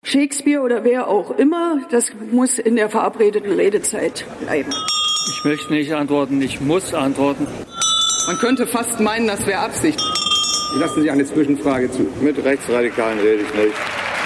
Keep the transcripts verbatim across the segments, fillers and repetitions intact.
Shakespeare oder wer auch immer, das muss in der verabredeten Redezeit bleiben. Ich möchte nicht antworten, ich muss antworten. Man könnte fast meinen, das wäre Absicht. Lassen Sie eine Zwischenfrage zu. Mit Rechtsradikalen rede ich nicht.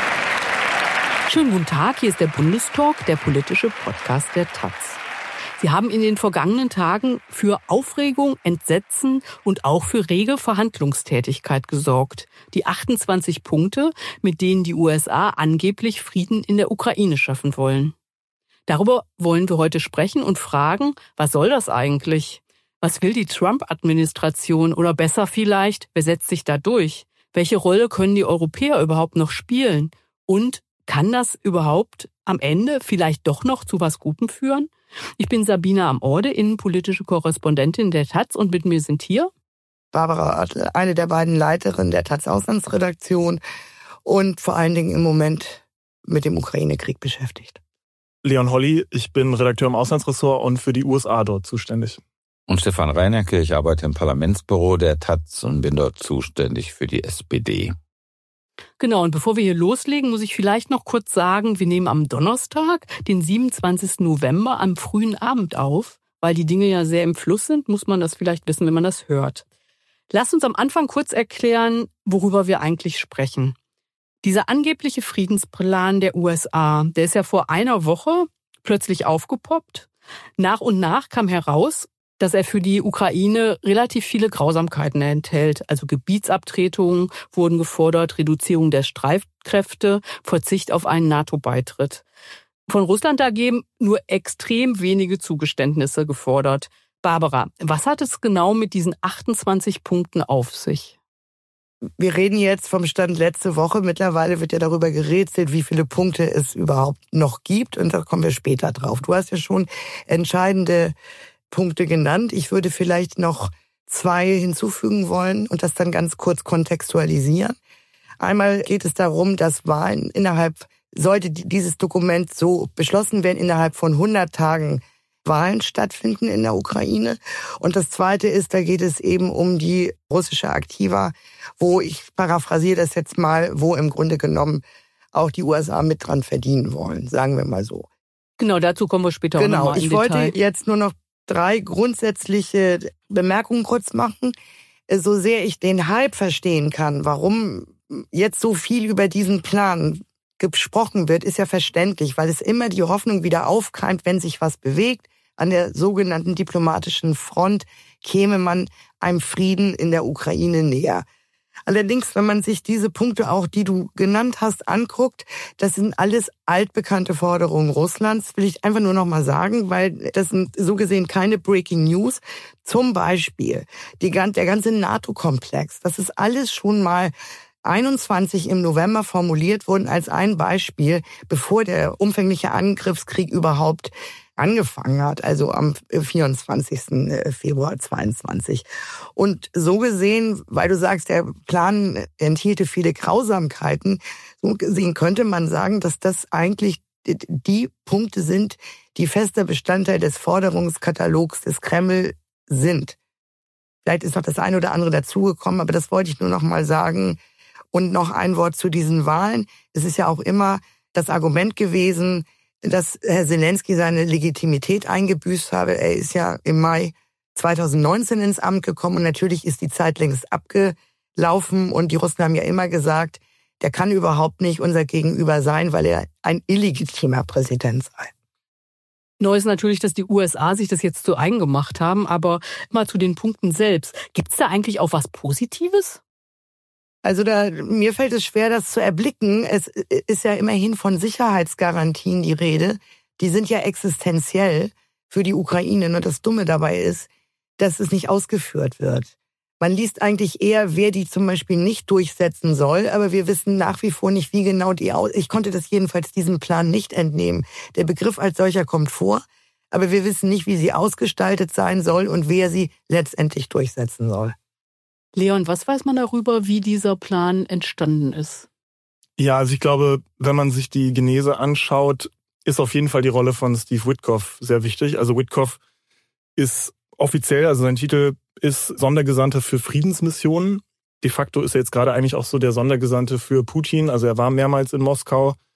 Schönen guten Tag, hier ist der Bundestalk, der politische Podcast der Taz. Sie haben in den vergangenen Tagen für Aufregung, Entsetzen und auch für rege Verhandlungstätigkeit gesorgt. Die achtundzwanzig Punkte, mit denen die U S A angeblich Frieden in der Ukraine schaffen wollen. Darüber wollen wir heute sprechen und fragen, was soll das eigentlich? Was will die Trump-Administration oder besser vielleicht, wer setzt sich da durch? Welche Rolle können die Europäer überhaupt noch spielen? Und kann das überhaupt am Ende vielleicht doch noch zu was Gutem führen? Ich bin Sabine Amorde, innenpolitische Korrespondentin der Taz, und mit mir sind hier Barbara Adler, eine der beiden Leiterinnen der Taz-Auslandsredaktion und vor allen Dingen im Moment mit dem Ukraine-Krieg beschäftigt. Leon Holly, ich bin Redakteur im Auslandsressort und für die U S A dort zuständig. Und Stefan Reinecke, ich arbeite im Parlamentsbüro der Taz und bin dort zuständig für die S P D. Genau, und bevor wir hier loslegen, muss ich vielleicht noch kurz sagen, wir nehmen am Donnerstag, den siebenundzwanzigsten November, am frühen Abend auf. Weil die Dinge ja sehr im Fluss sind, muss man das vielleicht wissen, wenn man das hört. Lasst uns am Anfang kurz erklären, worüber wir eigentlich sprechen. Dieser angebliche Friedensplan der U S A, der ist ja vor einer Woche plötzlich aufgepoppt. Nach und nach kam heraus, dass er für die Ukraine relativ viele Grausamkeiten enthält. Also Gebietsabtretungen wurden gefordert, Reduzierung der Streitkräfte, Verzicht auf einen NATO-Beitritt. Von Russland dagegen nur extrem wenige Zugeständnisse gefordert. Barbara, was hat es genau mit diesen achtundzwanzig Punkten auf sich? Wir reden jetzt vom Stand letzte Woche. Mittlerweile wird ja darüber gerätselt, wie viele Punkte es überhaupt noch gibt. Und da kommen wir später drauf. Du hast ja schon entscheidende Punkte genannt. Ich würde vielleicht noch zwei hinzufügen wollen und das dann ganz kurz kontextualisieren. Einmal geht es darum, dass Wahlen innerhalb, sollte dieses Dokument so beschlossen werden, innerhalb von hundert Tagen Wahlen stattfinden in der Ukraine. Und das Zweite ist, da geht es eben um die russische Aktiva, wo, ich paraphrasiere das jetzt mal, wo im Grunde genommen auch die U S A mit dran verdienen wollen, sagen wir mal so. Genau, dazu kommen wir später auch genau, nochmal in ich Detail. wollte jetzt nur noch drei grundsätzliche Bemerkungen kurz machen. So sehr ich den Hype verstehen kann, warum jetzt so viel über diesen Plan gesprochen wird, ist ja verständlich, weil es immer die Hoffnung wieder aufkeimt, wenn sich was bewegt. An der sogenannten diplomatischen Front käme man einem Frieden in der Ukraine näher. Allerdings, wenn man sich diese Punkte auch, die du genannt hast, anguckt, das sind alles altbekannte Forderungen Russlands, will ich einfach nur noch mal sagen, weil das sind so gesehen keine Breaking News. Zum Beispiel die, der ganze NATO-Komplex, das ist alles schon mal einundzwanzig im November formuliert worden als ein Beispiel, bevor der umfängliche Angriffskrieg überhaupt angefangen hat, also am vierundzwanzigsten Februar zweiundzwanzig. Und so gesehen, weil du sagst, der Plan enthielte viele Grausamkeiten, so gesehen könnte man sagen, dass das eigentlich die Punkte sind, die fester Bestandteil des Forderungskatalogs des Kreml sind. Vielleicht ist noch das eine oder andere dazugekommen, aber das wollte ich nur noch mal sagen. Und noch ein Wort zu diesen Wahlen. Es ist ja auch immer das Argument gewesen, dass Herr Zelensky seine Legitimität eingebüßt habe. Er ist ja im Mai zweitausendneunzehn ins Amt gekommen und natürlich ist die Zeit längst abgelaufen und die Russen haben ja immer gesagt, der kann überhaupt nicht unser Gegenüber sein, weil er ein illegitimer Präsident sei. Neu ist natürlich, dass die U S A sich das jetzt zu eigen gemacht haben, aber mal zu den Punkten selbst. Gibt es da eigentlich auch was Positives? Also da, mir fällt es schwer, das zu erblicken. Es ist ja immerhin von Sicherheitsgarantien die Rede. Die sind ja existenziell für die Ukraine. Und das Dumme dabei ist, dass es nicht ausgeführt wird. Man liest eigentlich eher, wer die zum Beispiel nicht durchsetzen soll. Aber wir wissen nach wie vor nicht, wie genau die aus... Ich konnte das jedenfalls diesem Plan nicht entnehmen. Der Begriff als solcher kommt vor. Aber wir wissen nicht, wie sie ausgestaltet sein soll und wer sie letztendlich durchsetzen soll. Leon, was weiß man darüber, wie dieser Plan entstanden ist? Ja, also ich glaube, wenn man sich die Genese anschaut, ist auf jeden Fall die Rolle von Steve Witkoff sehr wichtig. Also Witkoff ist offiziell, also sein Titel ist Sondergesandter für Friedensmissionen. De facto ist er jetzt gerade eigentlich auch so der Sondergesandte für Putin. Also er war mehrmals in Moskau,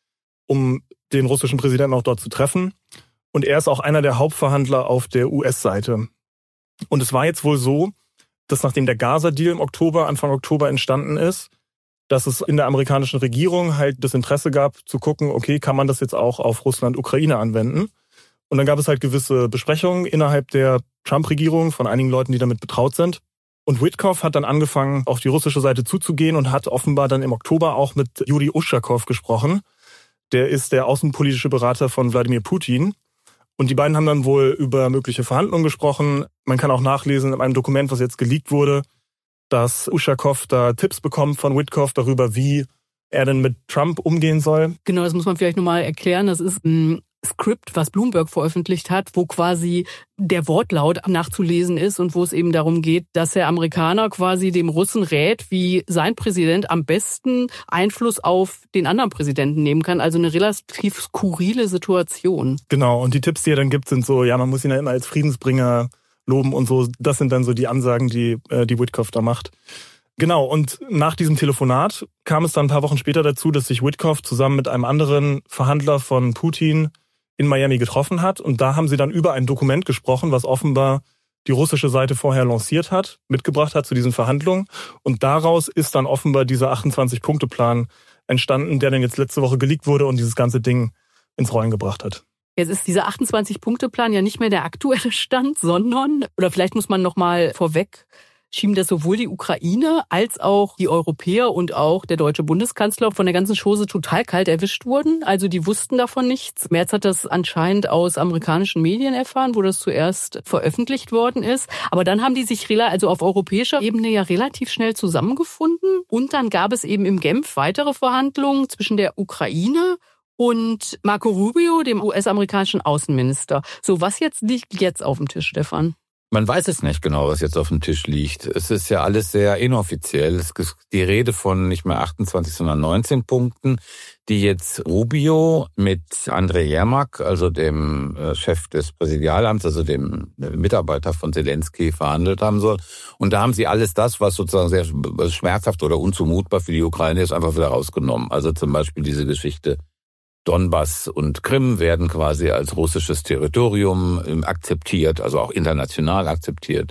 um den russischen Präsidenten auch dort zu treffen. Und er ist auch einer der Hauptverhandler auf der U S-Seite. Und es war jetzt wohl so, dass nachdem der Gaza-Deal im Oktober, Anfang Oktober entstanden ist, dass es in der amerikanischen Regierung halt das Interesse gab, zu gucken, okay, kann man das jetzt auch auf Russland-Ukraine anwenden? Und dann gab es halt gewisse Besprechungen innerhalb der Trump-Regierung von einigen Leuten, die damit betraut sind. Und Witkoff hat dann angefangen, auf die russische Seite zuzugehen und hat offenbar dann im Oktober auch mit Juri Uschakow gesprochen. Der ist der außenpolitische Berater von Wladimir Putin. Und die beiden haben dann wohl über mögliche Verhandlungen gesprochen. Man kann auch nachlesen in einem Dokument, was jetzt geleakt wurde, dass Uschakow da Tipps bekommt von Witkoff darüber, wie er denn mit Trump umgehen soll. Genau, das muss man vielleicht nochmal erklären. Das ist ein Skript, was Bloomberg veröffentlicht hat, wo quasi der Wortlaut nachzulesen ist und wo es eben darum geht, dass der Amerikaner quasi dem Russen rät, wie sein Präsident am besten Einfluss auf den anderen Präsidenten nehmen kann. Also eine relativ skurrile Situation. Genau, und die Tipps, die er dann gibt, sind so, ja, man muss ihn ja immer als Friedensbringer loben und so. Das sind dann so die Ansagen, die, die Witkoff da macht. Genau, und nach diesem Telefonat kam es dann ein paar Wochen später dazu, dass sich Witkoff zusammen mit einem anderen Verhandler von Putin in Miami getroffen hat. Und da haben sie dann über ein Dokument gesprochen, was offenbar die russische Seite vorher lanciert hat, mitgebracht hat zu diesen Verhandlungen. Und daraus ist dann offenbar dieser achtundzwanzig-Punkte-Plan entstanden, der dann jetzt letzte Woche geleakt wurde und dieses ganze Ding ins Rollen gebracht hat. Jetzt ist dieser achtundzwanzig-Punkte-Plan ja nicht mehr der aktuelle Stand, sondern, oder vielleicht muss man noch mal vorweg schieben, dass sowohl die Ukraine als auch die Europäer und auch der deutsche Bundeskanzler von der ganzen Chose total kalt erwischt wurden. Also die wussten davon nichts. Merz hat das anscheinend aus amerikanischen Medien erfahren, wo das zuerst veröffentlicht worden ist. Aber dann haben die sich also auf europäischer Ebene ja relativ schnell zusammengefunden. Und dann gab es eben im Genf weitere Verhandlungen zwischen der Ukraine und Marco Rubio, dem U S-amerikanischen Außenminister. So, was jetzt liegt jetzt auf dem Tisch, Stefan? Man weiß es nicht genau, was jetzt auf dem Tisch liegt. Es ist ja alles sehr inoffiziell. Es ist die Rede von nicht mehr achtundzwanzig, sondern neunzehn Punkten, die jetzt Rubio mit Andrej Jermak, also dem Chef des Präsidialamts, also dem Mitarbeiter von Zelensky, verhandelt haben soll. Und da haben sie alles das, was sozusagen sehr schmerzhaft oder unzumutbar für die Ukraine ist, einfach wieder rausgenommen. Also zum Beispiel diese Geschichte Donbass und Krim werden quasi als russisches Territorium akzeptiert, also auch international akzeptiert.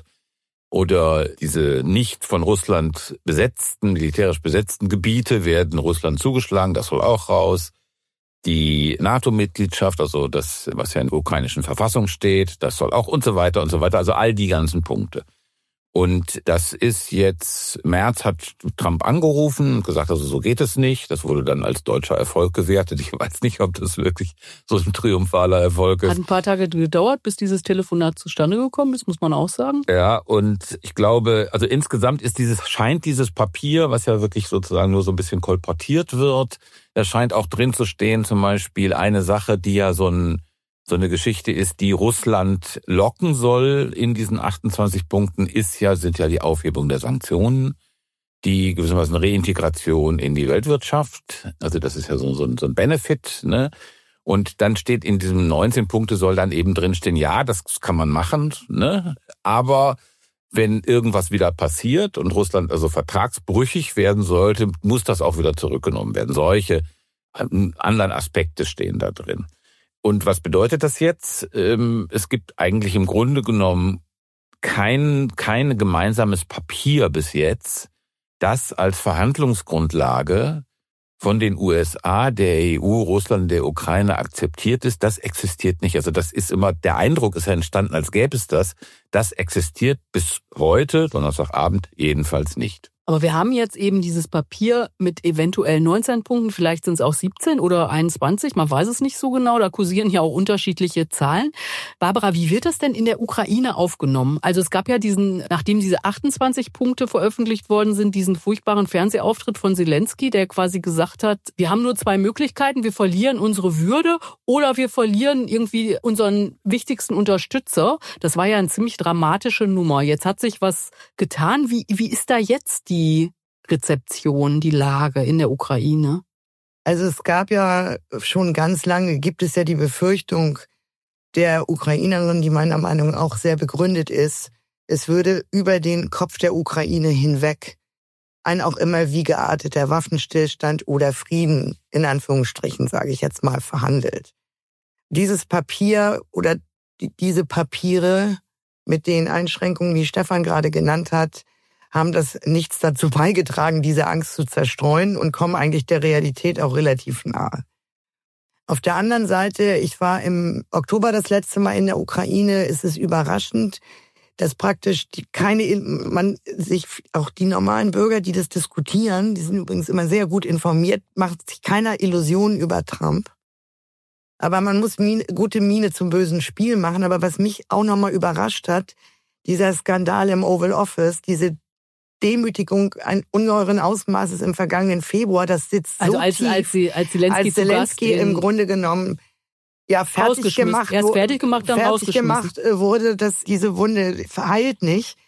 Oder diese nicht von Russland besetzten, militärisch besetzten Gebiete werden Russland zugeschlagen, das soll auch raus. Die NATO-Mitgliedschaft, also das, was ja in der ukrainischen Verfassung steht, das soll auch und so weiter und so weiter, also all die ganzen Punkte. Und das ist jetzt, Merz hat Trump angerufen und gesagt, also so geht es nicht. Das wurde dann als deutscher Erfolg gewertet. Ich weiß nicht, ob das wirklich so ein triumphaler Erfolg ist. Hat ein paar Tage gedauert, bis dieses Telefonat zustande gekommen ist, muss man auch sagen. Ja, und ich glaube, also insgesamt ist dieses, scheint dieses Papier, was ja wirklich sozusagen nur so ein bisschen kolportiert wird, da scheint auch drin zu stehen, zum Beispiel eine Sache, die ja so ein so eine Geschichte ist, die Russland locken soll in diesen achtundzwanzig Punkten, ist ja, sind ja die Aufhebung der Sanktionen, die gewissermaßen Reintegration in die Weltwirtschaft. Also das ist ja so, so, so ein Benefit, ne? Und dann steht in diesem neunzehn Punkte soll dann eben drinstehen, ja, das kann man machen, ne? Aber wenn irgendwas wieder passiert und Russland also vertragsbrüchig werden sollte, muss das auch wieder zurückgenommen werden. Solche anderen Aspekte stehen da drin. Und was bedeutet das jetzt? Es gibt eigentlich im Grunde genommen kein, kein gemeinsames Papier bis jetzt, das als Verhandlungsgrundlage von den U S A, der E U, Russland, der Ukraine akzeptiert ist. Das existiert nicht. Also das ist immer, der Eindruck ist ja entstanden, als gäbe es das. Das existiert bis heute, Donnerstagabend, jedenfalls nicht. Aber wir haben jetzt eben dieses Papier mit eventuell neunzehn Punkten, vielleicht sind es auch siebzehn oder einundzwanzig, man weiß es nicht so genau, da kursieren ja auch unterschiedliche Zahlen. Barbara, wie wird das denn in der Ukraine aufgenommen? Also es gab ja diesen, nachdem diese achtundzwanzig Punkte veröffentlicht worden sind, diesen furchtbaren Fernsehauftritt von Zelensky, der quasi gesagt hat, wir haben nur zwei Möglichkeiten, wir verlieren unsere Würde oder wir verlieren irgendwie unseren wichtigsten Unterstützer. Das war ja eine ziemlich dramatische Nummer. Jetzt hat sich was getan. Wie, wie ist da jetzt die die Rezeption, die Lage in der Ukraine? Also es gab ja schon ganz lange, gibt es ja die Befürchtung der Ukrainerin, die meiner Meinung nach auch sehr begründet ist, es würde über den Kopf der Ukraine hinweg ein auch immer wie gearteter Waffenstillstand oder Frieden, in Anführungsstrichen, sage ich jetzt mal, verhandelt. Dieses Papier oder die, diese Papiere mit den Einschränkungen, die Stefan gerade genannt hat, haben das nichts dazu beigetragen, diese Angst zu zerstreuen und kommen eigentlich der Realität auch relativ nahe. Auf der anderen Seite, ich war im Oktober das letzte Mal in der Ukraine, ist es überraschend, dass praktisch die, keine, man sich, auch die normalen Bürger, die das diskutieren, die sind übrigens immer sehr gut informiert, macht sich keiner Illusionen über Trump. Aber man muss Miene, gute Miene zum bösen Spiel machen. Aber was mich auch nochmal überrascht hat, dieser Skandal im Oval Office, diese Demütigung ein ungeheuren Ausmaßes im vergangenen Februar, das sitzt so also als, tief, als, sie, als Zelensky, als Zelensky im Grunde genommen ja fertig gemacht, erst fertig gemacht, dann fertig gemacht wurde, dass diese Wunde verheilt nicht.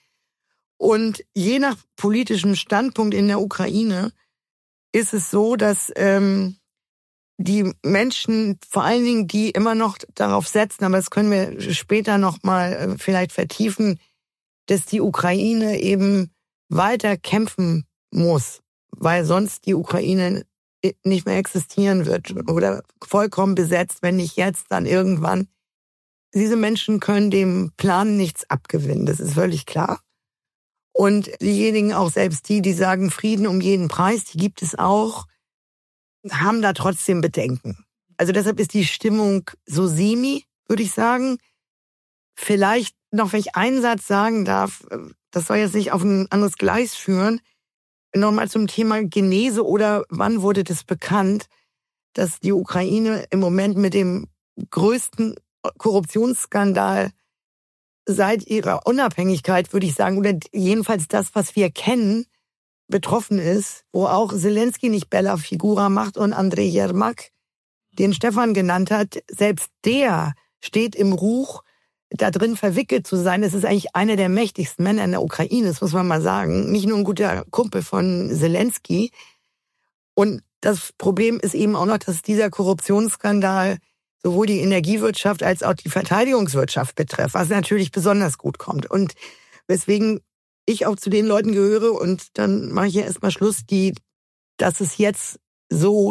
Und je nach politischem Standpunkt in der Ukraine ist es so, dass ähm, die Menschen, vor allen Dingen die immer noch darauf setzen, aber das können wir später noch mal äh, vielleicht vertiefen, dass die Ukraine eben weiter kämpfen muss, weil sonst die Ukraine nicht mehr existieren wird oder vollkommen besetzt, wenn nicht jetzt, dann irgendwann. Diese Menschen können dem Plan nichts abgewinnen, das ist völlig klar. Und diejenigen, auch selbst die, die sagen Frieden um jeden Preis, die gibt es auch, haben da trotzdem Bedenken. Also deshalb ist die Stimmung so semi, würde ich sagen. Vielleicht noch, wenn ich einen Satz sagen darf, das soll jetzt nicht auf ein anderes Gleis führen, nochmal zum Thema Genese oder wann wurde das bekannt, dass die Ukraine im Moment mit dem größten Korruptionsskandal seit ihrer Unabhängigkeit, würde ich sagen, oder jedenfalls das, was wir kennen, betroffen ist, wo auch Zelensky nicht Bella Figura macht und Andrei Jermak, den Stefan genannt hat, selbst der steht im Ruch, da drin verwickelt zu sein. Es ist eigentlich einer der mächtigsten Männer in der Ukraine, das muss man mal sagen. Nicht nur ein guter Kumpel von Zelensky. Und das Problem ist eben auch noch, dass dieser Korruptionsskandal sowohl die Energiewirtschaft als auch die Verteidigungswirtschaft betrifft, was natürlich besonders gut kommt. Und weswegen ich auch zu den Leuten gehöre, und dann mache ich ja erstmal Schluss, die, dass es jetzt so,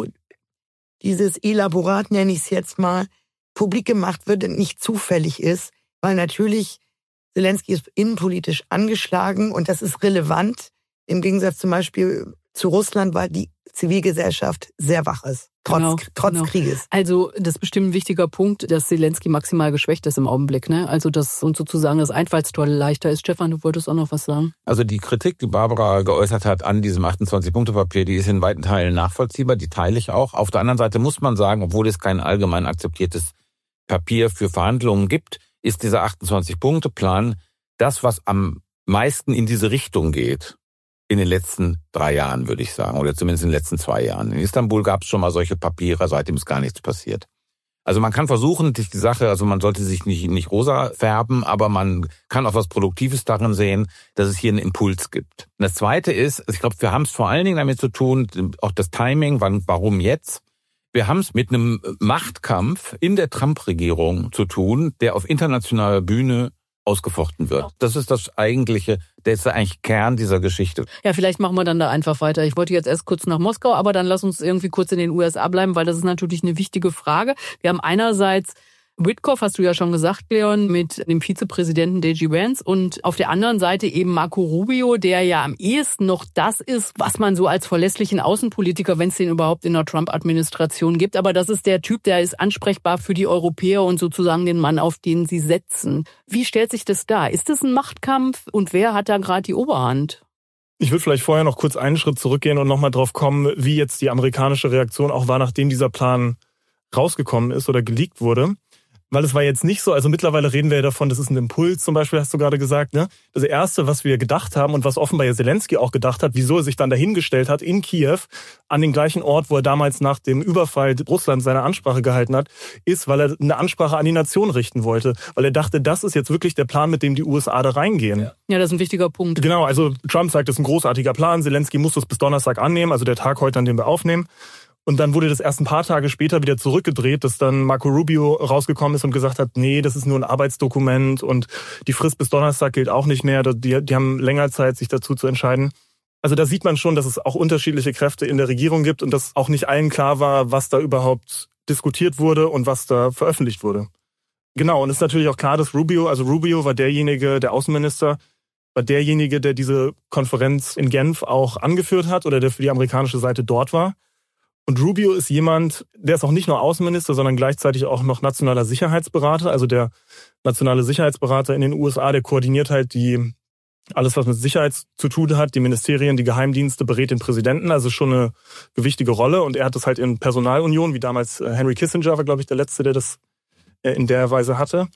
dieses Elaborat, nenne ich es jetzt mal, publik gemacht wird und nicht zufällig ist, weil natürlich Zelensky ist innenpolitisch angeschlagen und das ist relevant, im Gegensatz zum Beispiel zu Russland, weil die Zivilgesellschaft sehr wach ist, trotz, genau, trotz genau. Krieges. Also das ist bestimmt ein wichtiger Punkt, dass Zelensky maximal geschwächt ist im Augenblick, ne? Also dass und sozusagen das Einfallstor leichter ist. Stefan, du wolltest auch noch was sagen? Also die Kritik, die Barbara geäußert hat an diesem achtundzwanzig-Punkte-Papier, die ist in weiten Teilen nachvollziehbar, die teile ich auch. Auf der anderen Seite muss man sagen, obwohl es kein allgemein akzeptiertes Papier für Verhandlungen gibt, ist dieser achtundzwanzig-Punkte-Plan das, was am meisten in diese Richtung geht. In den letzten drei Jahren, würde ich sagen, oder zumindest in den letzten zwei Jahren. In Istanbul gab es schon mal solche Papiere, seitdem ist gar nichts passiert. Also man kann versuchen, die Sache, also man sollte sich nicht, nicht rosa färben, aber man kann auch was Produktives darin sehen, dass es hier einen Impuls gibt. Und das Zweite ist, ich glaube, wir haben es vor allen Dingen damit zu tun, auch das Timing, wann, warum jetzt? Wir haben es mit einem Machtkampf in der Trump-Regierung zu tun, der auf internationaler Bühne ausgefochten wird. Das ist das eigentliche, der ist der eigentlich Kern dieser Geschichte. Ja, vielleicht machen wir dann da einfach weiter. Ich wollte jetzt erst kurz nach Moskau, aber dann lass uns irgendwie kurz in den U S A bleiben, weil das ist natürlich eine wichtige Frage. Wir haben einerseits Witkoff, hast du ja schon gesagt, Leon, mit dem Vizepräsidenten J G Vance und auf der anderen Seite eben Marco Rubio, der ja am ehesten noch das ist, was man so als verlässlichen Außenpolitiker, wenn es den überhaupt in der Trump-Administration gibt, aber das ist der Typ, der ist ansprechbar für die Europäer und sozusagen den Mann, auf den sie setzen. Wie stellt sich das dar? Ist das ein Machtkampf und wer hat da gerade die Oberhand? Ich würde vielleicht vorher noch kurz einen Schritt zurückgehen und nochmal drauf kommen, wie jetzt die amerikanische Reaktion auch war, nachdem dieser Plan rausgekommen ist oder geleakt wurde. Weil es war jetzt nicht so, also mittlerweile reden wir ja davon, das ist ein Impuls zum Beispiel, hast du gerade gesagt, ne? Das Erste, was wir gedacht haben und was offenbar ja Zelensky auch gedacht hat, wieso er sich dann dahingestellt hat in Kiew, an den gleichen Ort, wo er damals nach dem Überfall Russlands seine Ansprache gehalten hat, ist, weil er eine Ansprache an die Nation richten wollte. Weil er dachte, das ist jetzt wirklich der Plan, mit dem die U S A da reingehen. Ja, das ist ein wichtiger Punkt. Genau, also Trump sagt, das ist ein großartiger Plan, Zelensky muss das bis Donnerstag annehmen, also der Tag heute, an dem wir aufnehmen. Und dann wurde das erst ein paar Tage später wieder zurückgedreht, dass dann Marco Rubio rausgekommen ist und gesagt hat, nee, das ist nur ein Arbeitsdokument und die Frist bis Donnerstag gilt auch nicht mehr. Die, die haben länger Zeit, sich dazu zu entscheiden. Also da sieht man schon, dass es auch unterschiedliche Kräfte in der Regierung gibt und dass auch nicht allen klar war, was da überhaupt diskutiert wurde und was da veröffentlicht wurde. Genau, und es ist natürlich auch klar, dass Rubio, also Rubio war derjenige, der Außenminister, war derjenige, der diese Konferenz in Genf auch angeführt hat oder der für die amerikanische Seite dort war. Und Rubio ist jemand, der ist auch nicht nur Außenminister, sondern gleichzeitig auch noch nationaler Sicherheitsberater. Also der nationale Sicherheitsberater in den U S A, der koordiniert halt die alles, was mit Sicherheit zu tun hat, die Ministerien, die Geheimdienste, berät den Präsidenten, also schon eine gewichtige Rolle. Und er hat das halt in Personalunion, wie damals Henry Kissinger war, glaube ich, der Letzte, der das in der Weise hatte.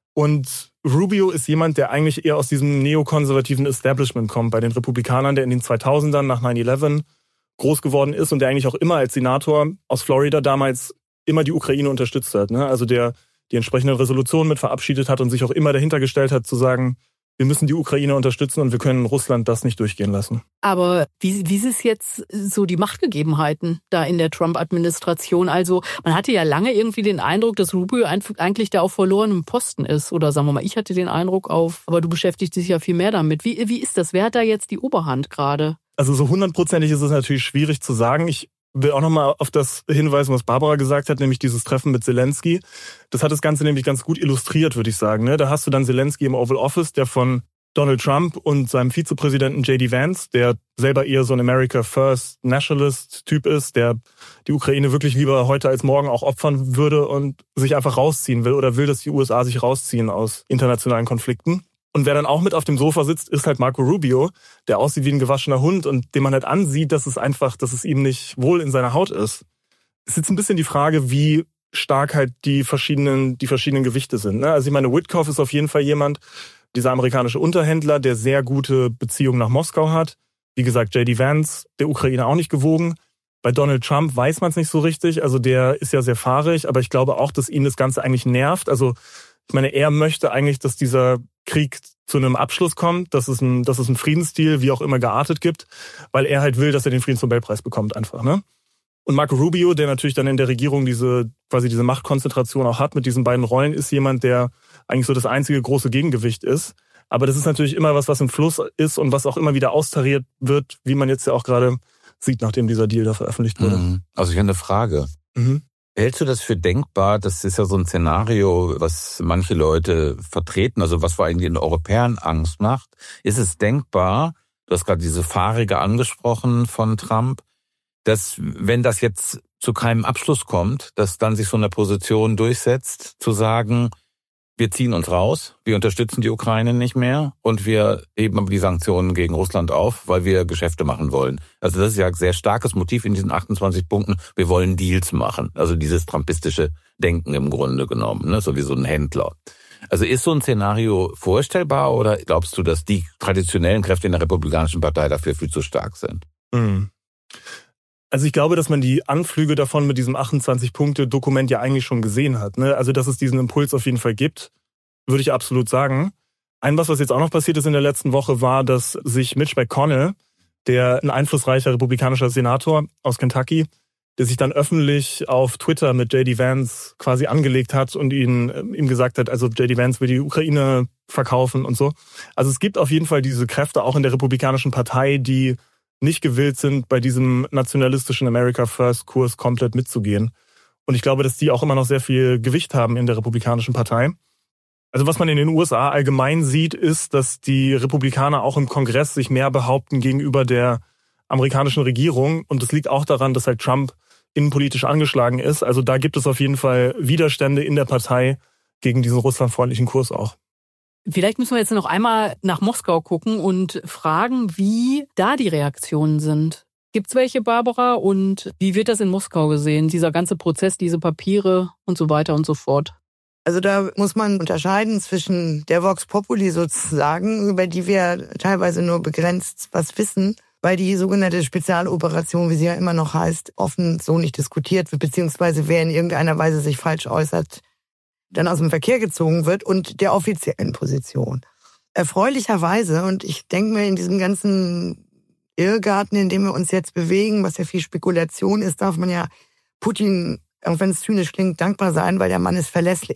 Und Rubio ist jemand, der eigentlich eher aus diesem neokonservativen Establishment kommt, bei den Republikanern, der in den zweitausendern nach nine eleven groß geworden ist und der eigentlich auch immer als Senator aus Florida damals immer die Ukraine unterstützt hat. Ne? Also der die entsprechenden Resolutionen mit verabschiedet hat und sich auch immer dahinter gestellt hat, zu sagen, wir müssen die Ukraine unterstützen und wir können Russland das nicht durchgehen lassen. Aber wie, wie ist es jetzt so die Machtgegebenheiten da in der Trump-Administration? Also man hatte ja lange irgendwie den Eindruck, dass Rubio eigentlich da auf verlorenem Posten ist. Oder sagen wir mal, ich hatte den Eindruck auf, aber du beschäftigst dich ja viel mehr damit. Wie, wie ist das? Wer hat da jetzt die Oberhand gerade? Also so hundertprozentig ist es natürlich schwierig zu sagen. Ich will auch nochmal auf das hinweisen, was Barbara gesagt hat, nämlich dieses Treffen mit Zelensky. Das hat das Ganze nämlich ganz gut illustriert, würde ich sagen. Da hast du dann Zelensky im Oval Office, der von Donald Trump und seinem Vizepräsidenten J D Vance, der selber eher so ein America First Nationalist-Typ ist, der die Ukraine wirklich lieber heute als morgen auch opfern würde und sich einfach rausziehen will oder will, dass die U S A sich rausziehen aus internationalen Konflikten. Und wer dann auch mit auf dem Sofa sitzt, ist halt Marco Rubio, der aussieht wie ein gewaschener Hund und dem man halt ansieht, dass es einfach, dass es ihm nicht wohl in seiner Haut ist. Es ist jetzt ein bisschen die Frage, wie stark halt die verschiedenen, die verschiedenen Gewichte sind. Ne? Also ich meine, Witkoff ist auf jeden Fall jemand, dieser amerikanische Unterhändler, der sehr gute Beziehungen nach Moskau hat. Wie gesagt, J D Vance, der Ukraine auch nicht gewogen. Bei Donald Trump weiß man es nicht so richtig. Also der ist ja sehr fahrig, aber ich glaube auch, dass ihn das Ganze eigentlich nervt. Also ich meine, er möchte eigentlich, dass dieser Krieg zu einem Abschluss kommt, dass es ein, dass es ein Friedensdeal, wie auch immer geartet gibt, weil er halt will, dass er den Friedensnobelpreis bekommt einfach, ne? Und Marco Rubio, der natürlich dann in der Regierung diese, quasi diese Machtkonzentration auch hat mit diesen beiden Rollen, ist jemand, der eigentlich so das einzige große Gegengewicht ist. Aber das ist natürlich immer was, was im Fluss ist und was auch immer wieder austariert wird, wie man jetzt ja auch gerade sieht, nachdem dieser Deal da veröffentlicht wurde. Also ich habe eine Frage. Mhm. Hältst du das für denkbar? Das ist ja so ein Szenario, was manche Leute vertreten, also was vor allem den Europäern Angst macht. Ist es denkbar, du hast gerade diese Fahrige angesprochen von Trump, dass wenn das jetzt zu keinem Abschluss kommt, dass dann sich so eine Position durchsetzt, zu sagen, wir ziehen uns raus, wir unterstützen die Ukraine nicht mehr und wir heben die Sanktionen gegen Russland auf, weil wir Geschäfte machen wollen. Also das ist ja ein sehr starkes Motiv in diesen achtundzwanzig Punkten. Wir wollen Deals machen. Also dieses trumpistische Denken im Grunde genommen, ne? So wie so ein Händler. Also ist so ein Szenario vorstellbar oder glaubst du, dass die traditionellen Kräfte in der Republikanischen Partei dafür viel zu stark sind? Mhm. Also ich glaube, dass man die Anflüge davon mit diesem achtundzwanzig-Punkte-Dokument ja eigentlich schon gesehen hat. Ne? Also dass es diesen Impuls auf jeden Fall gibt, würde ich absolut sagen. Ein was, was jetzt auch noch passiert ist in der letzten Woche, war, dass sich Mitch McConnell, der ein einflussreicher republikanischer Senator aus Kentucky, der sich dann öffentlich auf Twitter mit J D Vance quasi angelegt hat und ihn, ihm gesagt hat, also J D Vance will die Ukraine verkaufen und so. Also es gibt auf jeden Fall diese Kräfte auch in der Republikanischen Partei, die nicht gewillt sind, bei diesem nationalistischen America First Kurs komplett mitzugehen. Und ich glaube, dass die auch immer noch sehr viel Gewicht haben in der Republikanischen Partei. Also was man in den U S A allgemein sieht, ist, dass die Republikaner auch im Kongress sich mehr behaupten gegenüber der amerikanischen Regierung. Und das liegt auch daran, dass halt Trump innenpolitisch angeschlagen ist. Also da gibt es auf jeden Fall Widerstände in der Partei gegen diesen russlandfreundlichen Kurs auch. Vielleicht müssen wir jetzt noch einmal nach Moskau gucken und fragen, wie da die Reaktionen sind. Gibt's welche, Barbara? Und wie wird das in Moskau gesehen? Dieser ganze Prozess, diese Papiere und so weiter und so fort. Also da muss man unterscheiden zwischen der Vox Populi sozusagen, über die wir teilweise nur begrenzt was wissen, weil die sogenannte Spezialoperation, wie sie ja immer noch heißt, offen so nicht diskutiert wird, beziehungsweise wer in irgendeiner Weise sich falsch äußert, dann aus dem Verkehr gezogen wird, und der offiziellen Position. Erfreulicherweise, und ich denke mir, in diesem ganzen Irrgarten, in dem wir uns jetzt bewegen, was ja viel Spekulation ist, darf man ja Putin, auch wenn es zynisch klingt, dankbar sein, weil der Mann ist verlässlich.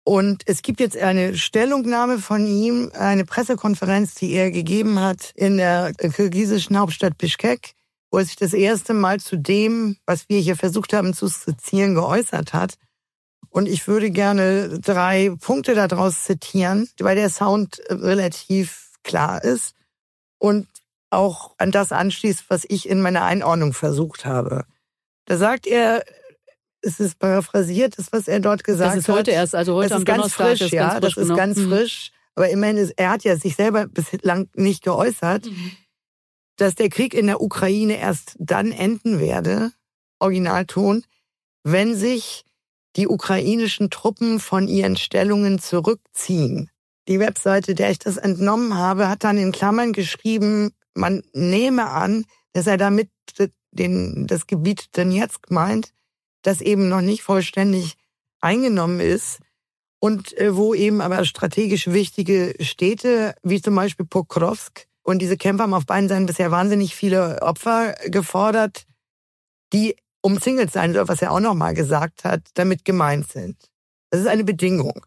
Und es gibt jetzt eine Stellungnahme von ihm, eine Pressekonferenz, die er gegeben hat in der kirgisischen Hauptstadt Bischkek, wo er sich das erste Mal zu dem, was wir hier versucht haben zu skizzieren, geäußert hat. Und ich würde gerne drei Punkte daraus zitieren, weil der Sound relativ klar ist und auch an das anschließt, was ich in meiner Einordnung versucht habe. Da sagt er, es ist paraphrasiert, das, was er dort gesagt hat. Das ist heute hat. erst, also heute das am ist ganz Donnerstag. frisch, ist ja, ganz frisch, das ist genau. ganz mhm. frisch. Aber immerhin, ist, er hat ja sich selber bislang nicht geäußert, mhm. dass der Krieg in der Ukraine erst dann enden werde, Originalton, wenn sich die ukrainischen Truppen von ihren Stellungen zurückziehen. Die Webseite, der ich das entnommen habe, hat dann in Klammern geschrieben, man nehme an, dass er damit den, das Gebiet Donetsk meint, das eben noch nicht vollständig eingenommen ist und äh, wo eben aber strategisch wichtige Städte, wie zum Beispiel Pokrovsk, und diese Kämpfer haben auf beiden Seiten bisher wahnsinnig viele Opfer gefordert, die umzingelt sein soll, was er auch noch mal gesagt hat, damit gemeint sind. Das ist eine Bedingung.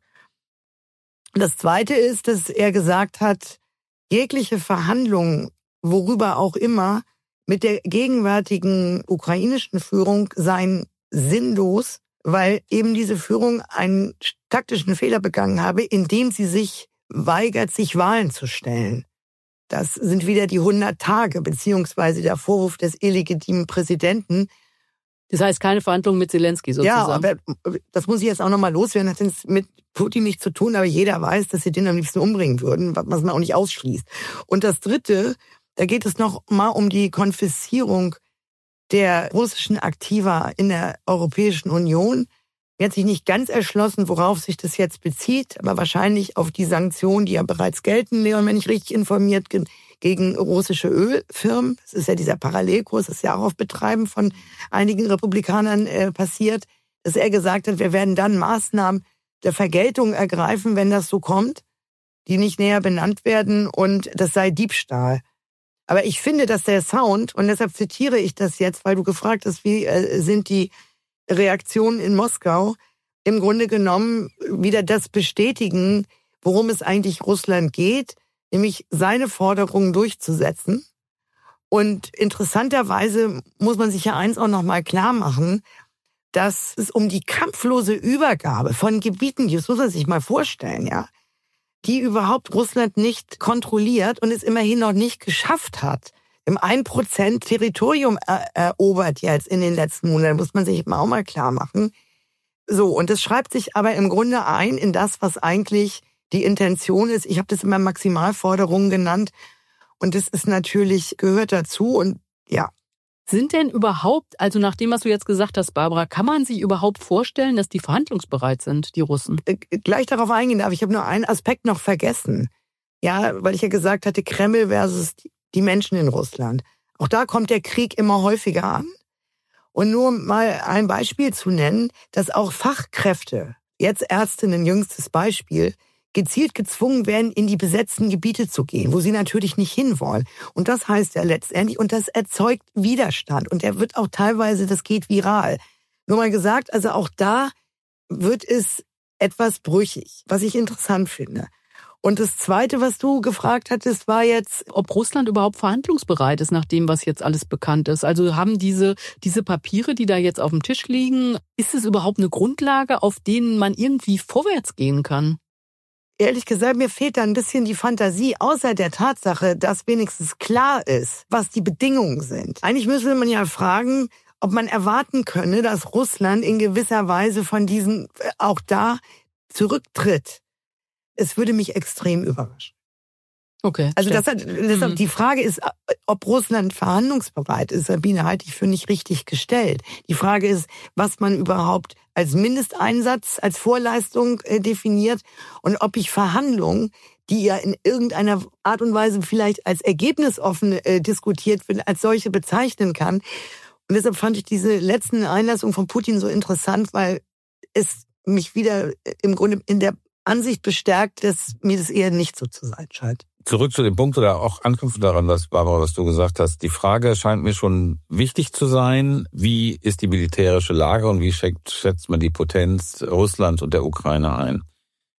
Und das Zweite ist, dass er gesagt hat, jegliche Verhandlungen, worüber auch immer, mit der gegenwärtigen ukrainischen Führung seien sinnlos, weil eben diese Führung einen taktischen Fehler begangen habe, indem sie sich weigert, sich Wahlen zu stellen. Das sind wieder die hundert Tage, beziehungsweise der Vorwurf des illegitimen Präsidenten. Das heißt, keine Verhandlungen mit Zelensky sozusagen. Ja, aber das muss ich jetzt auch nochmal loswerden. Das hat mit Putin nichts zu tun, aber jeder weiß, dass sie den am liebsten umbringen würden, was man auch nicht ausschließt. Und das Dritte, da geht es noch mal um die Konfiszierung der russischen Aktiva in der Europäischen Union. Mir hat sich nicht ganz erschlossen, worauf sich das jetzt bezieht, aber wahrscheinlich auf die Sanktionen, die ja bereits gelten, Leon, wenn ich richtig informiert bin, gegen russische Ölfirmen. Das ist ja dieser Parallelkurs, das ja auch auf Betreiben von einigen Republikanern äh, passiert, dass er gesagt hat, wir werden dann Maßnahmen der Vergeltung ergreifen, wenn das so kommt, die nicht näher benannt werden, und das sei Diebstahl. Aber ich finde, dass der Sound, und deshalb zitiere ich das jetzt, weil du gefragt hast, wie äh, sind die Reaktionen in Moskau, im Grunde genommen wieder das bestätigen, worum es eigentlich Russland geht, nämlich seine Forderungen durchzusetzen. Und interessanterweise muss man sich ja eins auch noch mal klar machen, dass es um die kampflose Übergabe von Gebieten, das muss man sich mal vorstellen, ja, die überhaupt Russland nicht kontrolliert und es immerhin noch nicht geschafft hat, im ein Prozent Territorium er- erobert jetzt in den letzten Monaten, muss man sich auch mal klar machen. So, und das schreibt sich aber im Grunde ein in das, was eigentlich die Intention ist. Ich habe das immer Maximalforderungen genannt, und das ist natürlich, gehört dazu, und ja. Sind denn überhaupt, also nach dem, was du jetzt gesagt hast, Barbara, kann man sich überhaupt vorstellen, dass die verhandlungsbereit sind, die Russen? Gleich darauf eingehen darf ich. Ich habe nur einen Aspekt noch vergessen. Ja, weil ich ja gesagt hatte, Kreml versus die Menschen in Russland. Auch da kommt der Krieg immer häufiger an. Und nur mal ein Beispiel zu nennen, dass auch Fachkräfte, jetzt Ärztinnen, jüngstes Beispiel, gezielt gezwungen werden, in die besetzten Gebiete zu gehen, wo sie natürlich nicht hinwollen. Und das heißt ja letztendlich, und das erzeugt Widerstand. Und der wird auch teilweise, das geht viral. Nur mal gesagt, also auch da wird es etwas brüchig, was ich interessant finde. Und das Zweite, was du gefragt hattest, war jetzt, ob Russland überhaupt verhandlungsbereit ist, nach dem, was jetzt alles bekannt ist. Also haben diese, diese Papiere, die da jetzt auf dem Tisch liegen, ist es überhaupt eine Grundlage, auf denen man irgendwie vorwärts gehen kann? Ehrlich gesagt, mir fehlt da ein bisschen die Fantasie, außer der Tatsache, dass wenigstens klar ist, was die Bedingungen sind. Eigentlich müsste man ja fragen, ob man erwarten könne, dass Russland in gewisser Weise von diesen auch da zurücktritt. Es würde mich extrem überraschen. Okay. Also das hat, deshalb, mhm. die Frage ist, ob Russland verhandlungsbereit ist, Sabine, halte ich für nicht richtig gestellt. Die Frage ist, was man überhaupt als Mindesteinsatz, als Vorleistung äh, definiert, und ob ich Verhandlungen, die ja in irgendeiner Art und Weise vielleicht als ergebnisoffen äh, diskutiert wird, als solche bezeichnen kann. Und deshalb fand ich diese letzten Einlassungen von Putin so interessant, weil es mich wieder im Grunde in der Ansicht bestärkt, dass mir das eher nicht so zu sein scheint. Zurück zu dem Punkt oder auch anknüpfen daran, was Barbara, was du gesagt hast. Die Frage scheint mir schon wichtig zu sein. Wie ist die militärische Lage und wie schätzt man die Potenz Russlands und der Ukraine ein?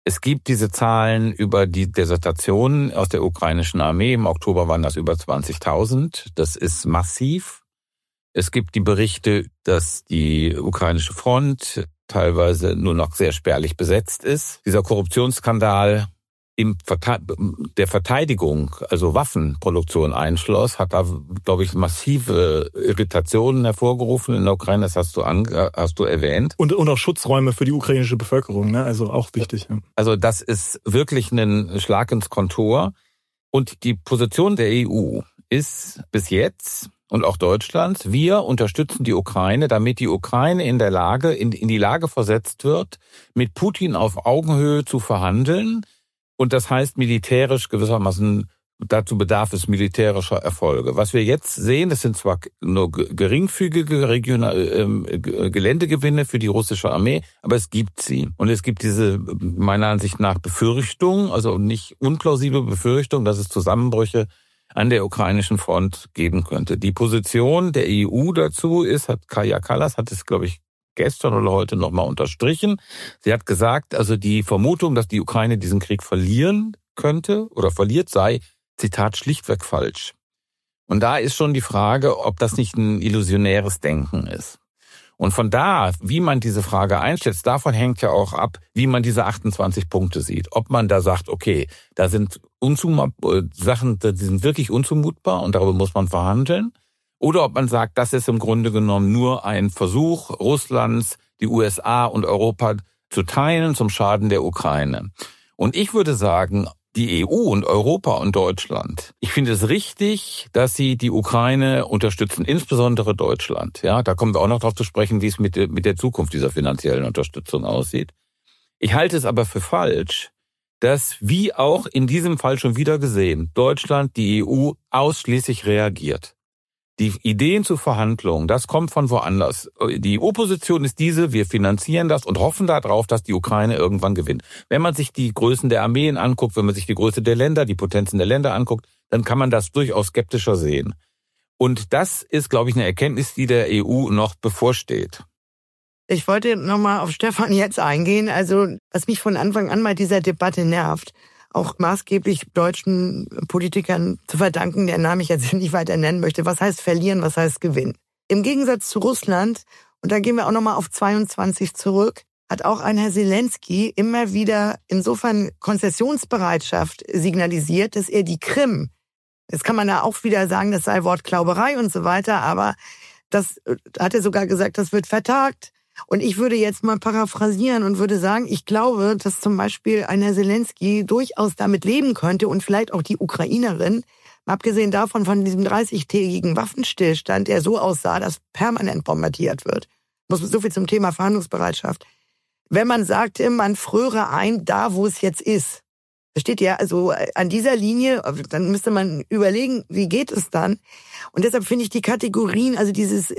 Es gibt diese Zahlen über die Desertionen aus der ukrainischen Armee. Im Oktober waren das über zwanzigtausend. Das ist massiv. Es gibt die Berichte, dass die ukrainische Front teilweise nur noch sehr spärlich besetzt ist. Dieser Korruptionsskandal im Verte- der Verteidigung, also Waffenproduktion einschloss, hat da, glaube ich, massive Irritationen hervorgerufen in der Ukraine. Das hast du an, hast du erwähnt. Und, und auch Schutzräume für die ukrainische Bevölkerung, ne? Also auch wichtig. Ja. Also das ist wirklich ein Schlag ins Kontor. Und die Position der E U ist bis jetzt und auch Deutschlands, wir unterstützen die Ukraine, damit die Ukraine in der Lage, in, in die Lage versetzt wird, mit Putin auf Augenhöhe zu verhandeln. Und das heißt militärisch gewissermaßen, dazu bedarf es militärischer Erfolge. Was wir jetzt sehen, das sind zwar nur geringfügige regionale äh, Geländegewinne für die russische Armee, aber es gibt sie. Und es gibt diese, meiner Ansicht nach, Befürchtung, also nicht unplausible Befürchtung, dass es Zusammenbrüche an der ukrainischen Front geben könnte. Die Position der E U dazu ist, hat Kaja Kallas, hat es, glaube ich, gestern oder heute nochmal unterstrichen. Sie hat gesagt, also die Vermutung, dass die Ukraine diesen Krieg verlieren könnte oder verliert, sei, Zitat, schlichtweg falsch. Und da ist schon die Frage, ob das nicht ein illusionäres Denken ist. Und von da, wie man diese Frage einschätzt, davon hängt ja auch ab, wie man diese achtundzwanzig Punkte sieht. Ob man da sagt, okay, da sind unzumut- Sachen, die sind wirklich unzumutbar und darüber muss man verhandeln. Oder ob man sagt, das ist im Grunde genommen nur ein Versuch Russlands, die U S A und Europa zu teilen zum Schaden der Ukraine. Und ich würde sagen, die E U und Europa und Deutschland, ich finde es richtig, dass sie die Ukraine unterstützen, insbesondere Deutschland. Ja, da kommen wir auch noch darauf zu sprechen, wie es mit der, mit der Zukunft dieser finanziellen Unterstützung aussieht. Ich halte es aber für falsch, dass, wie auch in diesem Fall schon wieder gesehen, Deutschland, die E U ausschließlich reagiert. Die Ideen zu Verhandlungen, das kommt von woanders. Die Opposition ist diese, wir finanzieren das und hoffen darauf, dass die Ukraine irgendwann gewinnt. Wenn man sich die Größen der Armeen anguckt, wenn man sich die Größe der Länder, die Potenzen der Länder anguckt, dann kann man das durchaus skeptischer sehen. Und das ist, glaube ich, eine Erkenntnis, die der E U noch bevorsteht. Ich wollte nochmal auf Stefan jetzt eingehen. Also, was mich von Anfang an bei dieser Debatte nervt, auch maßgeblich deutschen Politikern zu verdanken, deren Namen ich jetzt nicht weiter nennen möchte. Was heißt verlieren, was heißt gewinnen? Im Gegensatz zu Russland, und da gehen wir auch nochmal auf zweiundzwanzig zurück, hat auch ein Herr Zelensky immer wieder insofern Konzessionsbereitschaft signalisiert, dass er die Krim, jetzt kann man da auch wieder sagen, das sei Wortklauberei und so weiter, aber das hat er sogar gesagt, das wird vertagt. Und ich würde jetzt mal paraphrasieren und würde sagen, ich glaube, dass zum Beispiel ein Herr Zelensky durchaus damit leben könnte und vielleicht auch die Ukrainerin, abgesehen davon von diesem dreißigtägigen Waffenstillstand, der so aussah, dass permanent bombardiert wird. Muss so viel zum Thema Verhandlungsbereitschaft. Wenn man sagte, man fröre ein, da wo es jetzt ist. Versteht ihr? Also an dieser Linie, dann müsste man überlegen, wie geht es dann? Und deshalb finde ich die Kategorien, also dieses,